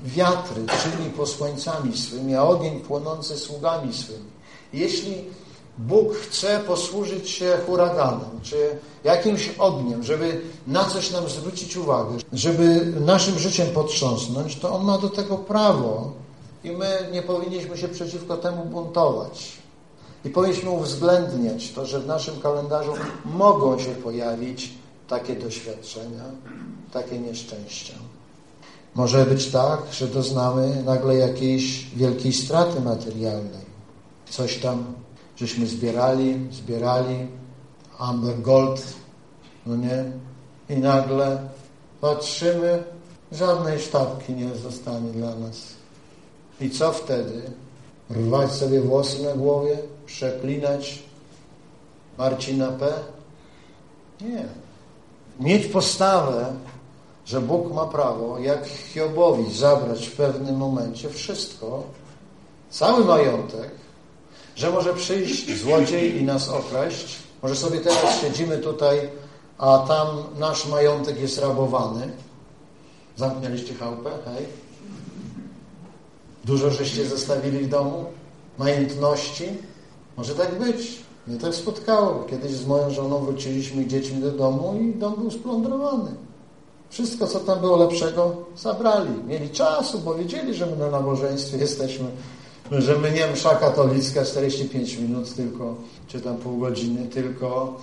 wiatry czyni posłańcami swymi, a ogień płonący sługami swymi. Jeśli Bóg chce posłużyć się huraganem, czy jakimś ogniem, żeby na coś nam zwrócić uwagę, żeby naszym życiem potrząsnąć, to On ma do tego prawo i my nie powinniśmy się przeciwko temu buntować. I powinniśmy uwzględniać to, że w naszym kalendarzu mogą się pojawić takie doświadczenia, takie nieszczęścia. Może być tak, że doznamy nagle jakiejś wielkiej straty materialnej. Coś tam żeśmy zbierali, Amber Gold, no nie? I nagle patrzymy, żadnej sztabki nie zostanie dla nas. I co wtedy? Rwać sobie włosy na głowie? Przeklinać Marcina P? Nie. Mieć postawę, że Bóg ma prawo, jak Hiobowi, zabrać w pewnym momencie wszystko, cały majątek, że może przyjść złodziej i nas okraść. Może sobie teraz siedzimy tutaj, a tam nasz majątek jest rabowany. Zamknęliście chałupę? Hej. Dużo żeście zostawili w domu? Majątności? Może tak być. Mnie tak spotkało. Kiedyś z moją żoną wróciliśmy i dziećmi do domu i dom był splądrowany. Wszystko, co tam było lepszego, zabrali. Mieli czasu, bo wiedzieli, że my na nabożeństwie jesteśmy, że my nie msza katolicka 45 minut tylko, czy tam pół godziny, tylko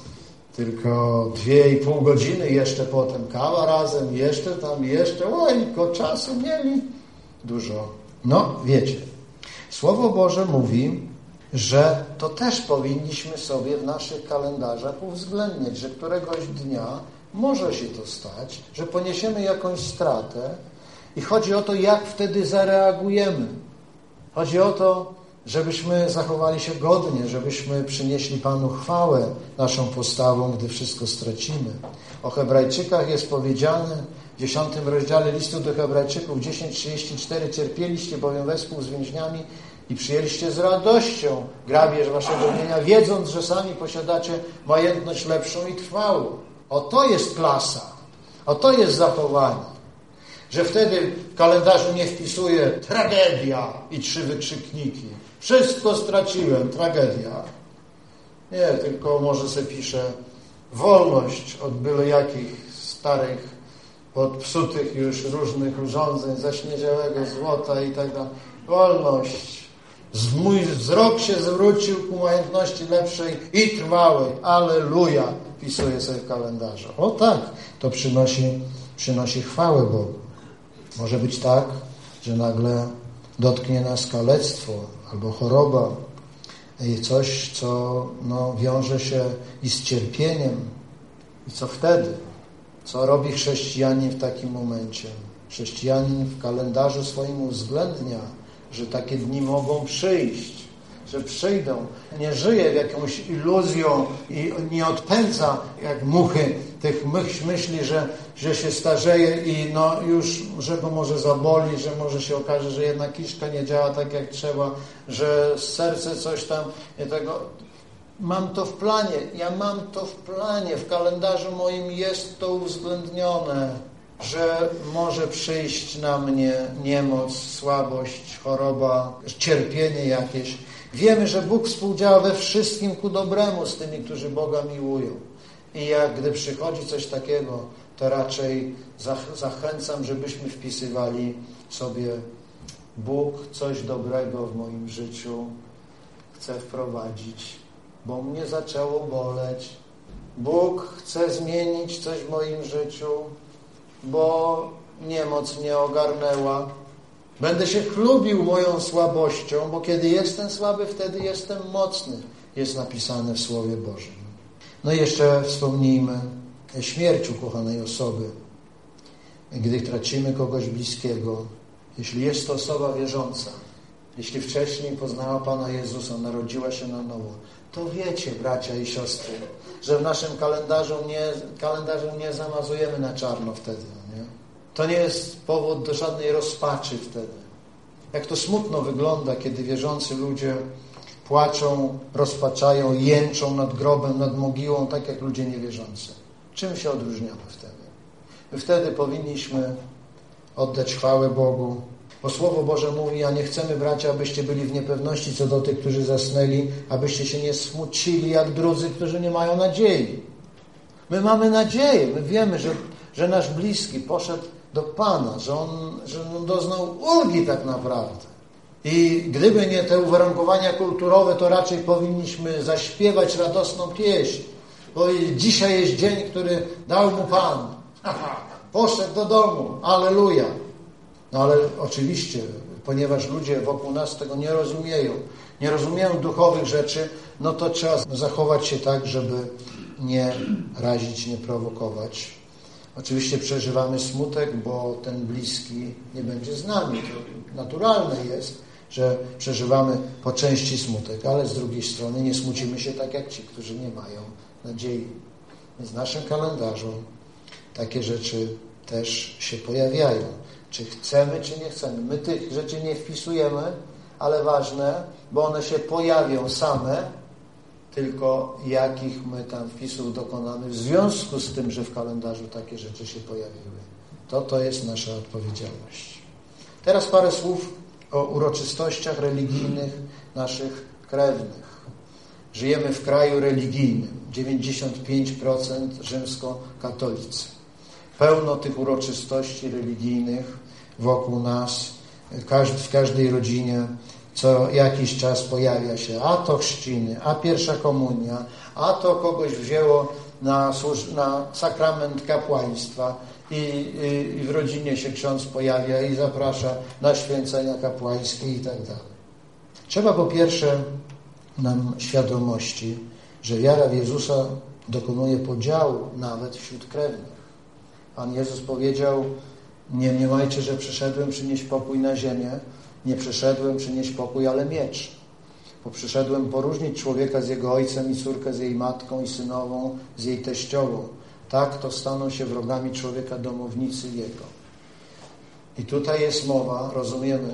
2,5 godziny, jeszcze potem kawa razem, jeszcze, tylko czasu mieli dużo. No, wiecie, Słowo Boże mówi, że to też powinniśmy sobie w naszych kalendarzach uwzględniać, że któregoś dnia może się to stać, że poniesiemy jakąś stratę i chodzi o to, jak wtedy zareagujemy. Chodzi o to, żebyśmy zachowali się godnie, żebyśmy przynieśli Panu chwałę naszą postawą, gdy wszystko stracimy. O Hebrajczykach jest powiedziane w 10 rozdziale listu do Hebrajczyków 10:34: cierpieliście bowiem wespół z więźniami i przyjęliście z radością grabież waszego mienia, wiedząc, że sami posiadacie majętność lepszą i trwałą. Oto jest klasa, oto jest zachowanie. Że wtedy w kalendarzu nie wpisuje tragedia i 3 wykrzykniki. Wszystko straciłem, tragedia. Nie, tylko może se pisze wolność od byle jakich starych, podpsutych już różnych urządzeń, zaśniedziałego złota i tak dalej. Wolność. Mój wzrok się zwrócił ku majętności lepszej i trwałej. Alleluja. Pisuje sobie w kalendarzu. O tak, to przynosi chwałę Bogu. Może być tak, że nagle dotknie nas kalectwo albo choroba i coś, co wiąże się i z cierpieniem. I co wtedy? Co robi chrześcijanin w takim momencie? Chrześcijanin w kalendarzu swoim uwzględnia, że takie dni mogą przyjść, że przyjdą. Nie żyje jakąś iluzją i nie odpędza jak muchy tych myśli, że się starzeje i już, że go może zaboli, że może się okaże, że jedna kiszka nie działa tak jak trzeba, że serce coś tam nie tego. Mam to w planie, w kalendarzu moim jest to uwzględnione, że może przyjść na mnie niemoc, słabość, choroba, cierpienie jakieś. Wiemy, że Bóg współdziała we wszystkim ku dobremu z tymi, którzy Boga miłują. I gdy przychodzi coś takiego, to raczej zachęcam, żebyśmy wpisywali sobie: Bóg coś dobrego w moim życiu chce wprowadzić, bo mnie zaczęło boleć. Bóg chce zmienić coś w moim życiu, bo niemoc mnie ogarnęła. Będę się chlubił moją słabością, bo kiedy jestem słaby, wtedy jestem mocny. Jest napisane w Słowie Bożym. No i jeszcze wspomnijmy śmierć ukochanej osoby. Gdy tracimy kogoś bliskiego, jeśli jest to osoba wierząca, jeśli wcześniej poznała Pana Jezusa, narodziła się na nowo, to wiecie, bracia i siostry, że w naszym kalendarzu nie zamazujemy na czarno wtedy. Nie? To nie jest powód do żadnej rozpaczy wtedy. Jak to smutno wygląda, kiedy wierzący ludzie płaczą, rozpaczają, jęczą nad grobem, nad mogiłą, tak jak ludzie niewierzący. Czym się odróżniamy wtedy? My wtedy powinniśmy oddać chwałę Bogu, Bo Słowo Boże mówi, a nie chcemy, bracia, abyście byli w niepewności co do tych, którzy zasnęli, abyście się nie smucili jak drudzy, którzy nie mają nadziei. My mamy nadzieję, my wiemy, że nasz bliski poszedł do Pana, że on doznał ulgi tak naprawdę. I gdyby nie te uwarunkowania kulturowe, to raczej powinniśmy zaśpiewać radosną pieśń, bo dzisiaj jest dzień, który dał mu Pan. Poszedł do domu, alleluja. No ale oczywiście, ponieważ ludzie wokół nas tego nie rozumieją duchowych rzeczy, no to trzeba zachować się tak, żeby nie razić, nie prowokować. Oczywiście przeżywamy smutek, bo ten bliski nie będzie z nami. To naturalne jest, że przeżywamy po części smutek, ale z drugiej strony nie smucimy się tak jak ci, którzy nie mają nadziei. Więc w naszym kalendarzu takie rzeczy też się pojawiają. Czy chcemy, czy nie chcemy. My tych rzeczy nie wpisujemy, ale ważne, bo one się pojawią same, tylko jakich my tam wpisów dokonamy w związku z tym, że w kalendarzu takie rzeczy się pojawiły. To jest nasza odpowiedzialność. Teraz parę słów o uroczystościach religijnych naszych krewnych. Żyjemy w kraju religijnym. 95% rzymskokatolicy. Pełno tych uroczystości religijnych wokół nas, w każdej rodzinie co jakiś czas pojawia się, a to chrzciny, a pierwsza komunia, a to kogoś wzięło na sakrament kapłaństwa i w rodzinie się ksiądz pojawia i zaprasza na święcenia kapłańskie i tak dalej. Trzeba po pierwsze nam świadomości, że wiara w Jezusa dokonuje podziału nawet wśród krewnych. Pan Jezus powiedział, nie mniemajcie, że przyszedłem przynieść pokój na ziemię. Nie przyszedłem przynieść pokój, ale miecz. Bo przyszedłem poróżnić człowieka z jego ojcem i córkę z jej matką i synową z jej teściową. Tak to staną się wrogami człowieka domownicy jego. I tutaj jest mowa, rozumiemy,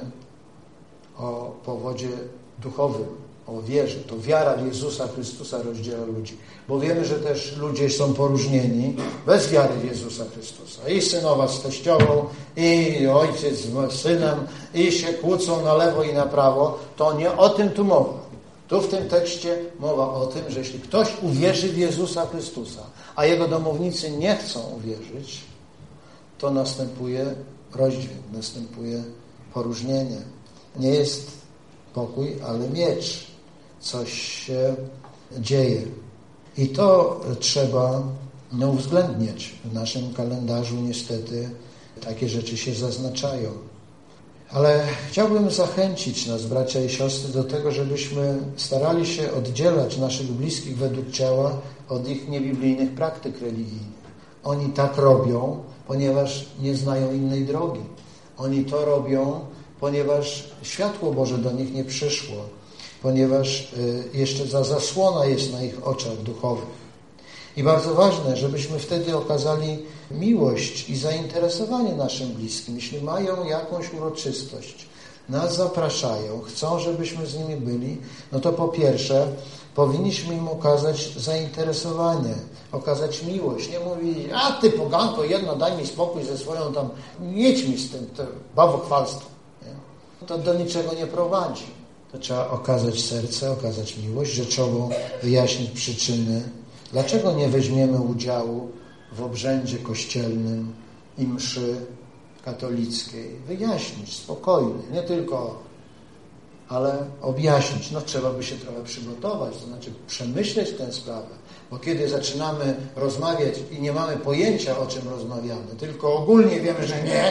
o powodzie duchowym, o wierze. To wiara w Jezusa Chrystusa rozdziela ludzi. Bo wiemy, że też ludzie są poróżnieni bez wiary w Jezusa Chrystusa. I synowa z teściową, i ojciec z synem, i się kłócą na lewo i na prawo. To nie o tym tu mowa. Tu w tym tekście mowa o tym, że jeśli ktoś uwierzy w Jezusa Chrystusa, a jego domownicy nie chcą uwierzyć, to następuje rozdźwięk, następuje poróżnienie. Nie jest pokój, ale miecz. Coś się dzieje. I to trzeba uwzględniać. W naszym kalendarzu niestety takie rzeczy się zaznaczają. Ale chciałbym zachęcić nas, bracia i siostry, do tego, żebyśmy starali się oddzielać naszych bliskich według ciała od ich niebiblijnych praktyk religijnych. Oni tak robią, ponieważ nie znają innej drogi. Oni to robią, ponieważ światło Boże do nich nie przyszło, ponieważ jeszcze zasłona jest na ich oczach duchowych. I bardzo ważne, żebyśmy wtedy okazali miłość i zainteresowanie naszym bliskim. Jeśli mają jakąś uroczystość, nas zapraszają, chcą, żebyśmy z nimi byli, no to po pierwsze powinniśmy im okazać zainteresowanie, okazać miłość. Nie mówi, a ty poganko jedno, daj mi spokój ze swoją tam, jedź mi z tym bałwochwalstwem. To do niczego nie prowadzi. To trzeba okazać serce, okazać miłość, rzeczowo wyjaśnić przyczyny. Dlaczego nie weźmiemy udziału w obrzędzie kościelnym i mszy katolickiej? Wyjaśnić spokojnie, nie tylko, ale objaśnić. No trzeba by się trochę przygotować, to znaczy przemyśleć tę sprawę. Bo kiedy zaczynamy rozmawiać i nie mamy pojęcia, o czym rozmawiamy, tylko ogólnie wiemy, że nie,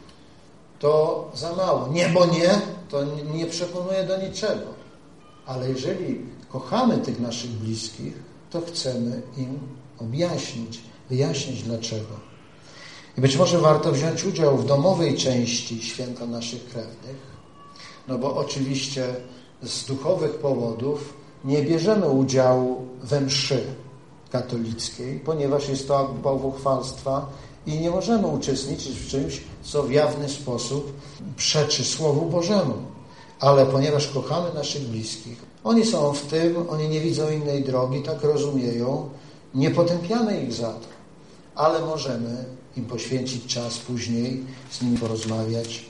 to za mało. Nie, bo nie, to nie przekonuje do niczego. Ale jeżeli kochamy tych naszych bliskich, to chcemy im objaśnić, wyjaśnić dlaczego. I być może warto wziąć udział w domowej części święta naszych krewnych, no bo oczywiście z duchowych powodów nie bierzemy udziału we mszy katolickiej, ponieważ jest to akt bałwochwalstwa i nie możemy uczestniczyć w czymś, co w jawny sposób przeczy Słowu Bożemu. Ale ponieważ kochamy naszych bliskich, oni są w tym, oni nie widzą innej drogi, tak rozumieją, nie potępiamy ich za to, ale możemy im poświęcić czas później, z nimi porozmawiać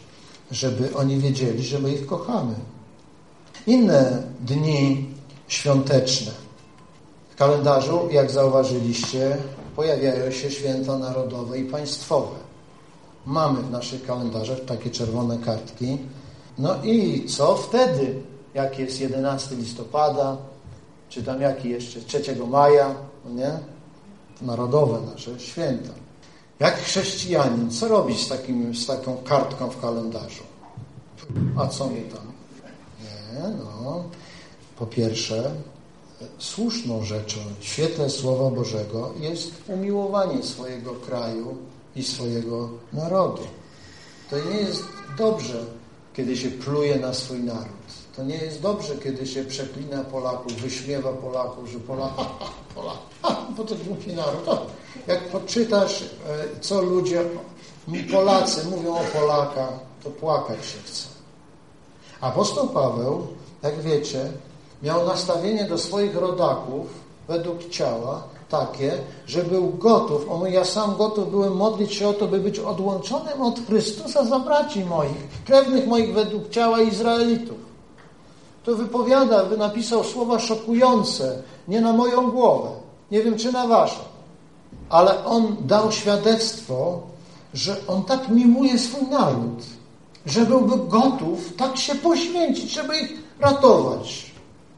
żeby oni wiedzieli, że my ich kochamy. Inne dni świąteczne. W kalendarzu, jak zauważyliście, pojawiają się święta narodowe i państwowe. Mamy w naszych kalendarzach takie czerwone kartki. No i co wtedy? Jak jest 11 listopada, czy tam jaki jeszcze 3 maja, no nie? Narodowe nasze święta. Jak chrześcijanin, co robić z taką kartką w kalendarzu? A co mi tam? Nie, no. Po pierwsze, słuszną rzeczą w świetle Słowa Bożego jest umiłowanie swojego kraju i swojego narodu. To nie jest dobrze, kiedy się pluje na swój naród. To nie jest dobrze, kiedy się przeklina Polaków, wyśmiewa Polaków, że bo to głupi naród. Jak poczytasz, co ludzie, Polacy mówią o Polakach, to płakać się chce. Apostoł Paweł, jak wiecie, miał nastawienie do swoich rodaków według ciała takie, że był gotów, on mówi, ja sam gotów byłem modlić się o to, by być odłączonym od Chrystusa za braci moich, krewnych moich według ciała Izraelitów. To napisał słowa szokujące, nie na moją głowę, nie wiem czy na waszą, ale on dał świadectwo, że on tak miłuje swój naród, że byłby gotów tak się poświęcić, żeby ich ratować.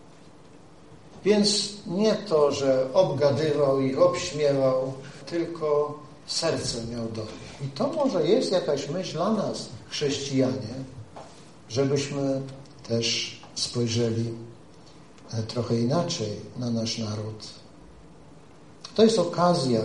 Więc nie to, że obgadywał ich, obśmiewał, tylko serce miał do nich. I to może jest jakaś myśl dla nas, chrześcijanie, żebyśmy też spojrzeli trochę inaczej na nasz naród. To jest okazja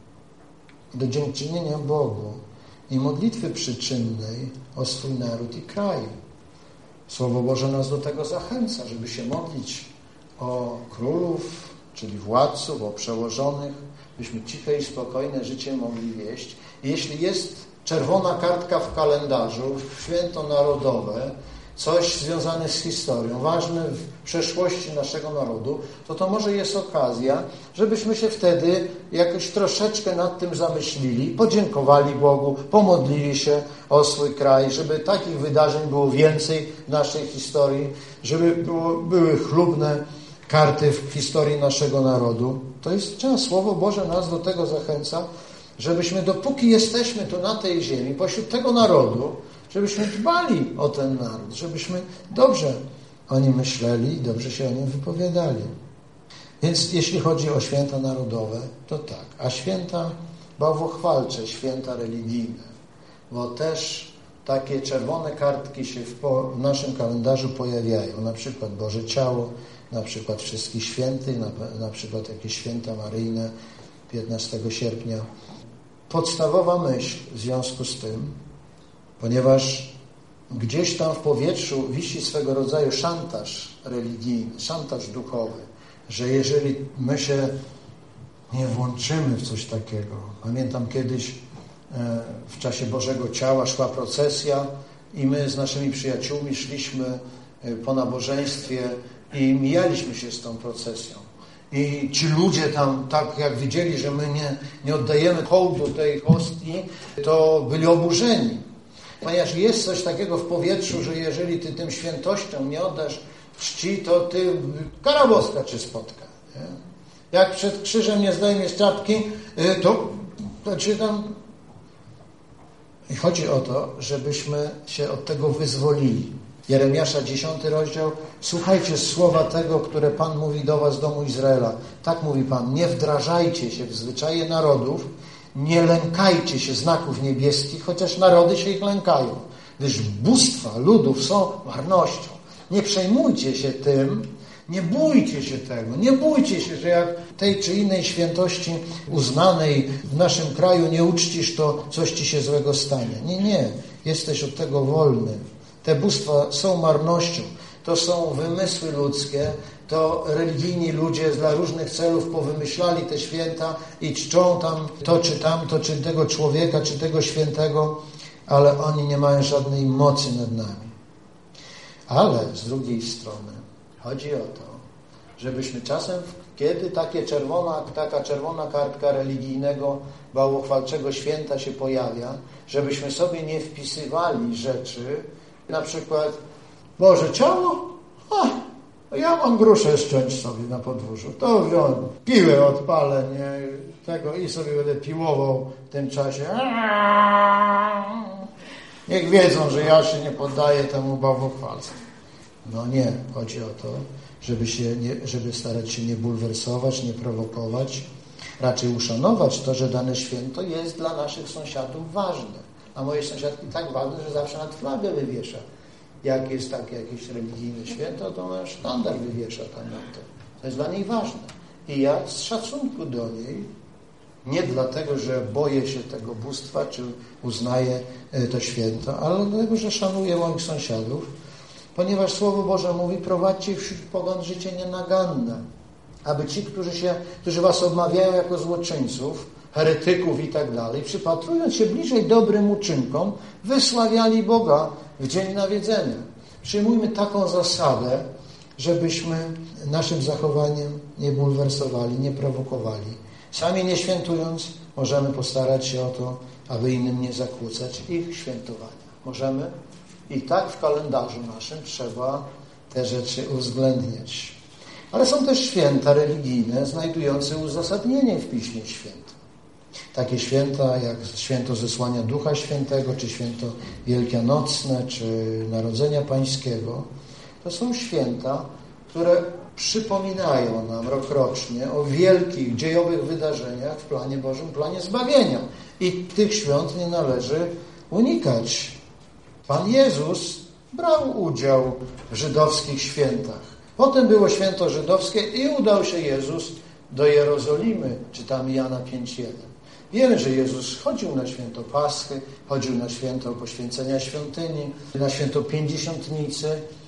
do dziękczynienia Bogu i modlitwy przyczynnej o swój naród i kraj. Słowo Boże nas do tego zachęca, żeby się modlić o królów, czyli władców, o przełożonych, byśmy ciche i spokojne życie mogli wieść. I jeśli jest czerwona kartka w kalendarzu, święto narodowe, coś związane z historią, ważne w przeszłości naszego narodu, to może jest okazja, żebyśmy się wtedy jakoś troszeczkę nad tym zamyślili, podziękowali Bogu, pomodlili się o swój kraj, żeby takich wydarzeń było więcej w naszej historii, żeby były chlubne karty w historii naszego narodu. To jest czas. Słowo Boże nas do tego zachęca, żebyśmy dopóki jesteśmy tu na tej ziemi, pośród tego narodu, żebyśmy dbali o ten naród, żebyśmy dobrze o nim myśleli i dobrze się o nim wypowiadali. Więc jeśli chodzi o święta narodowe, to tak. A święta bałwochwalcze, święta religijne, bo też takie czerwone kartki się w naszym kalendarzu pojawiają. Na przykład Boże Ciało, na przykład Wszystkich Świętych, na przykład jakieś święta maryjne 15 sierpnia. Podstawowa myśl w związku z tym, ponieważ gdzieś tam w powietrzu wisi swego rodzaju szantaż religijny, szantaż duchowy, że jeżeli my się nie włączymy w coś takiego. Pamiętam kiedyś w czasie Bożego Ciała szła procesja i my z naszymi przyjaciółmi szliśmy po nabożeństwie i mijaliśmy się z tą procesją. I ci ludzie tam, tak jak widzieli, że my nie oddajemy hołdu tej hostii, to byli oburzeni. Ponieważ jest coś takiego w powietrzu, że jeżeli ty tym świętościom nie oddasz czci, to ty kara boska cię spotka. Nie? Jak przed krzyżem nie zdejmiesz czapki, to cię tam... I chodzi o to, żebyśmy się od tego wyzwolili. Jeremiasza 10 rozdział. Słuchajcie słowa tego, które Pan mówi do was, domu Izraela. Tak mówi Pan. Nie wdrażajcie się w zwyczaje narodów, nie lękajcie się znaków niebieskich, chociaż narody się ich lękają. Gdyż bóstwa ludów są marnością. Nie przejmujcie się tym, nie bójcie się tego. Nie bójcie się, że jak tej czy innej świętości uznanej w naszym kraju nie uczcisz, to coś ci się złego stanie. Nie. Jesteś od tego wolny. Te bóstwa są marnością. To są wymysły ludzkie. To religijni ludzie dla różnych celów powymyślali te święta i czczą tam to, czy tego człowieka, czy tego świętego, ale oni nie mają żadnej mocy nad nami. Ale z drugiej strony chodzi o to, żebyśmy czasem Kiedy taka czerwona kartka religijnego, bałwochwalczego święta się pojawia, żebyśmy sobie nie wpisywali rzeczy, na przykład Boże ciało? Ja mam gruszę ściąć sobie na podwórzu. To wziąłem, piłę odpalę, nie, tego i sobie będę piłował w tym czasie. Niech wiedzą, że ja się nie poddaję temu bałwochwalstwu. No nie, chodzi o to, żeby starać się nie bulwersować, nie prowokować, raczej uszanować to, że dane święto jest dla naszych sąsiadów ważne. A moje sąsiadki tak ważne, że zawsze nad flagę wywiesza. Jak jest takie jakieś religijne święto, to ona sztandar wywiesza tam na to. To jest dla niej ważne. I ja z szacunku do niej, nie dlatego, że boję się tego bóstwa, czy uznaję to święto, ale dlatego, że szanuję moich sąsiadów, ponieważ Słowo Boże mówi, prowadźcie wśród pogan życie nienaganne, aby ci, którzy was obmawiają jako złoczyńców, heretyków i tak dalej, przypatrując się bliżej dobrym uczynkom, wysławiali Boga w dzień nawiedzenia. Przyjmujmy taką zasadę, żebyśmy naszym zachowaniem nie bulwersowali, nie prowokowali. Sami nie świętując, możemy postarać się o to, aby innym nie zakłócać ich świętowania. Możemy? I tak w kalendarzu naszym trzeba te rzeczy uwzględniać. Ale są też święta religijne, znajdujące uzasadnienie w Piśmie Świętym. Takie święta jak święto zesłania Ducha Świętego, czy święto wielkanocne, czy Narodzenia Pańskiego, to są święta, które przypominają nam rokrocznie o wielkich, dziejowych wydarzeniach w planie Bożym, planie zbawienia. I tych świąt nie należy unikać. Pan Jezus brał udział w żydowskich świętach. Potem było święto żydowskie i udał się Jezus do Jerozolimy, czytamy Jana 5:1. Wiemy, że Jezus chodził na święto Paschy, chodził na święto poświęcenia świątyni, na święto Pięćdziesiątnicy.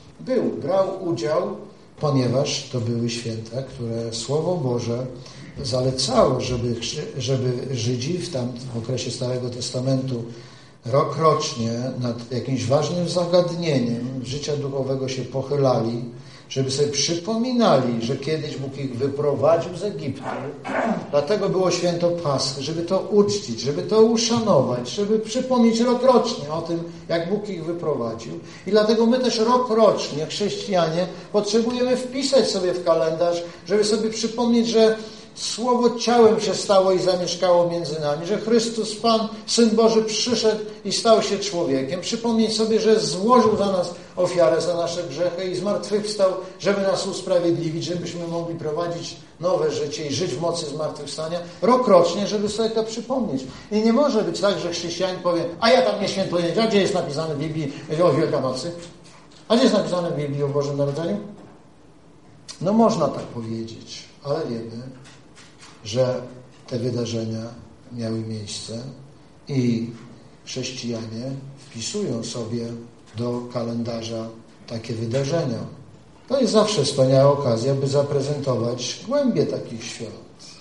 Brał udział, ponieważ to były święta, które Słowo Boże zalecało, żeby Żydzi w okresie Starego Testamentu rokrocznie nad jakimś ważnym zagadnieniem życia duchowego się pochylali, żeby sobie przypominali, że kiedyś Bóg ich wyprowadził z Egiptu. Dlatego było święto Paschy, żeby to uczcić, żeby to uszanować, żeby przypomnieć rokrocznie o tym, jak Bóg ich wyprowadził. I dlatego my też rokrocznie, chrześcijanie, potrzebujemy wpisać sobie w kalendarz, żeby sobie przypomnieć, że Słowo ciałem się stało i zamieszkało między nami, że Chrystus Pan, Syn Boży, przyszedł i stał się człowiekiem. Przypomnieć sobie, że złożył za nas ofiarę za nasze grzechy i zmartwychwstał, żeby nas usprawiedliwić, żebyśmy mogli prowadzić nowe życie i żyć w mocy zmartwychwstania rokrocznie, żeby sobie to przypomnieć. I nie może być tak, że chrześcijanin powie, a ja tam nie świętuję, a gdzie jest napisane w Biblii o Wielkanocy? A gdzie jest napisane w Biblii o Bożym Narodzeniu? No można tak powiedzieć, ale wiemy, że te wydarzenia miały miejsce i chrześcijanie wpisują sobie do kalendarza takie wydarzenia. To jest zawsze wspaniała okazja, by zaprezentować głębię takich świąt.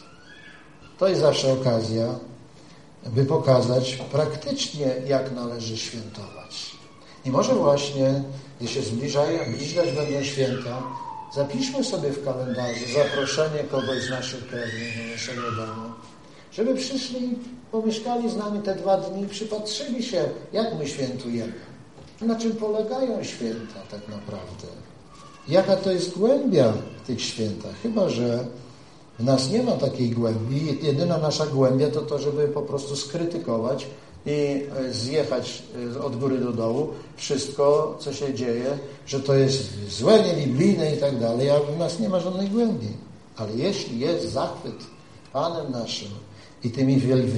To jest zawsze okazja, by pokazać praktycznie, jak należy świętować. I może właśnie, gdy się zbliżać będą święta, zapiszmy sobie w kalendarzu zaproszenie kogoś z naszych krewnych do naszego domu, żeby przyszli i pomieszkali z nami te 2 dni i przypatrzyli się, jak my świętujemy. Na czym polegają święta tak naprawdę. Jaka to jest głębia w tych świętach. Chyba że w nas nie ma takiej głębi. Jedyna nasza głębia to to, żeby po prostu skrytykować i zjechać od góry do dołu wszystko, co się dzieje, że to jest złe, niebiblijne i tak dalej, a w nas nie ma żadnej głębi. Ale jeśli jest zachwyt Panem naszym i tymi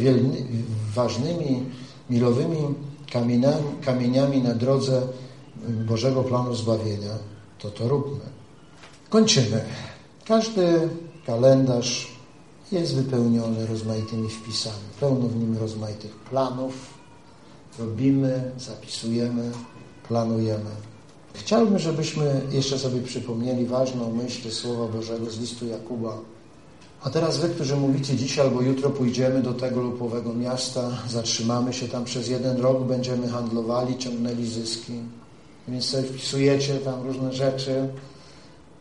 ważnymi, milowymi kamieniami na drodze Bożego planu zbawienia, to róbmy. Kończymy. Każdy kalendarz jest wypełniony rozmaitymi wpisami. Pełno w nim rozmaitych planów. Robimy, zapisujemy, planujemy. Chciałbym, żebyśmy jeszcze sobie przypomnieli ważną myśl Słowa Bożego z listu Jakuba. A teraz wy, którzy mówicie, dzisiaj albo jutro pójdziemy do tego lub owego miasta, zatrzymamy się tam przez 1 rok, będziemy handlowali, ciągnęli zyski. Więc sobie wpisujecie tam różne rzeczy.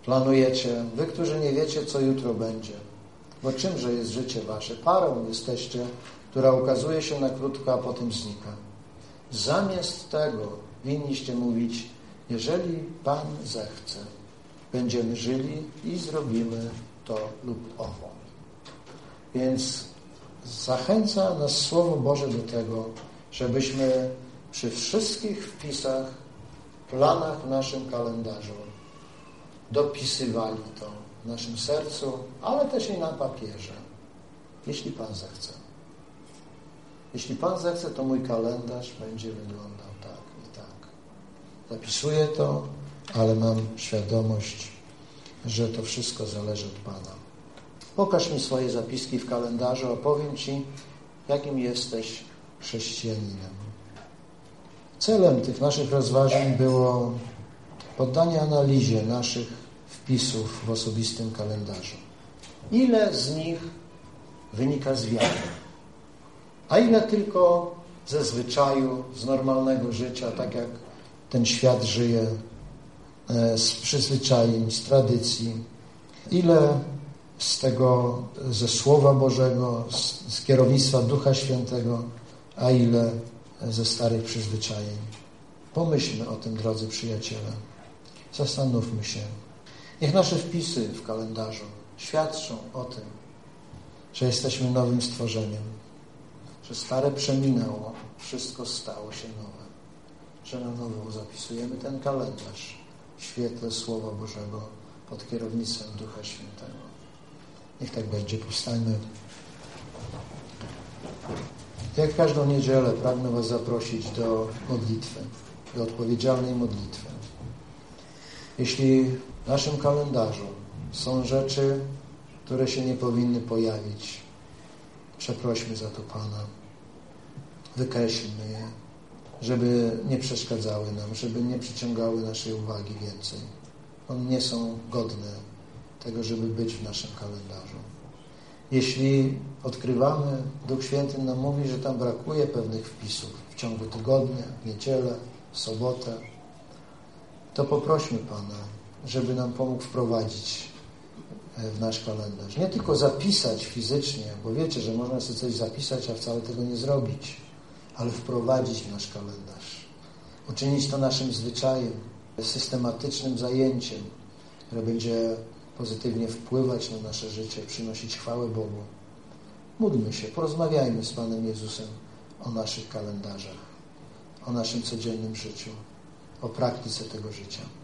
planujecie, wy, którzy nie wiecie, co jutro będzie. Bo czymże jest życie wasze? Parą jesteście, która ukazuje się na krótko, a potem znika. Zamiast tego winniście mówić, jeżeli Pan zechce, będziemy żyli i zrobimy to lub owo. Więc zachęca nas Słowo Boże do tego, żebyśmy przy wszystkich wpisach, planach w naszym kalendarzu dopisywali to w naszym sercu, ale też i na papierze, jeśli Pan zechce. Jeśli Pan zechce, to mój kalendarz będzie wyglądał tak i tak. Zapisuję to, ale mam świadomość, że to wszystko zależy od Pana. Pokaż mi swoje zapiski w kalendarzu, opowiem Ci, jakim jesteś chrześcijaninem. Celem tych naszych rozważań było poddanie analizie naszych wpisów w osobistym kalendarzu. Ile z nich wynika z wiary, a ile tylko ze zwyczaju, z normalnego życia, tak jak ten świat żyje, z przyzwyczajeń, z tradycji. Ile z tego, ze Słowa Bożego, z kierownictwa Ducha Świętego, a ile ze starych przyzwyczajeń. Pomyślmy o tym, drodzy przyjaciele. Zastanówmy się. Niech nasze wpisy w kalendarzu świadczą o tym, że jesteśmy nowym stworzeniem, że stare przeminęło, wszystko stało się nowe, że na nowo zapisujemy ten kalendarz w świetle Słowa Bożego pod kierownictwem Ducha Świętego. Niech tak będzie. Powstańmy. Jak każdą niedzielę pragnę Was zaprosić do modlitwy, do odpowiedzialnej modlitwy. Jeśli w naszym kalendarzu są rzeczy, które się nie powinny pojawić, przeprośmy za to Pana. Wykreślmy je, żeby nie przeszkadzały nam, żeby nie przyciągały naszej uwagi więcej. One nie są godne tego, żeby być w naszym kalendarzu. Jeśli odkrywamy, Duch Święty nam mówi, że tam brakuje pewnych wpisów w ciągu tygodnia, w niedzielę, w sobotę, to poprośmy Pana, żeby nam pomógł wprowadzić w nasz kalendarz. Nie tylko zapisać fizycznie, bo wiecie, że można sobie coś zapisać, a wcale tego nie zrobić, ale wprowadzić w nasz kalendarz. Uczynić to naszym zwyczajem, systematycznym zajęciem, które będzie pozytywnie wpływać na nasze życie, przynosić chwałę Bogu. Módlmy się, porozmawiajmy z Panem Jezusem o naszych kalendarzach, o naszym codziennym życiu, o praktyce tego życia.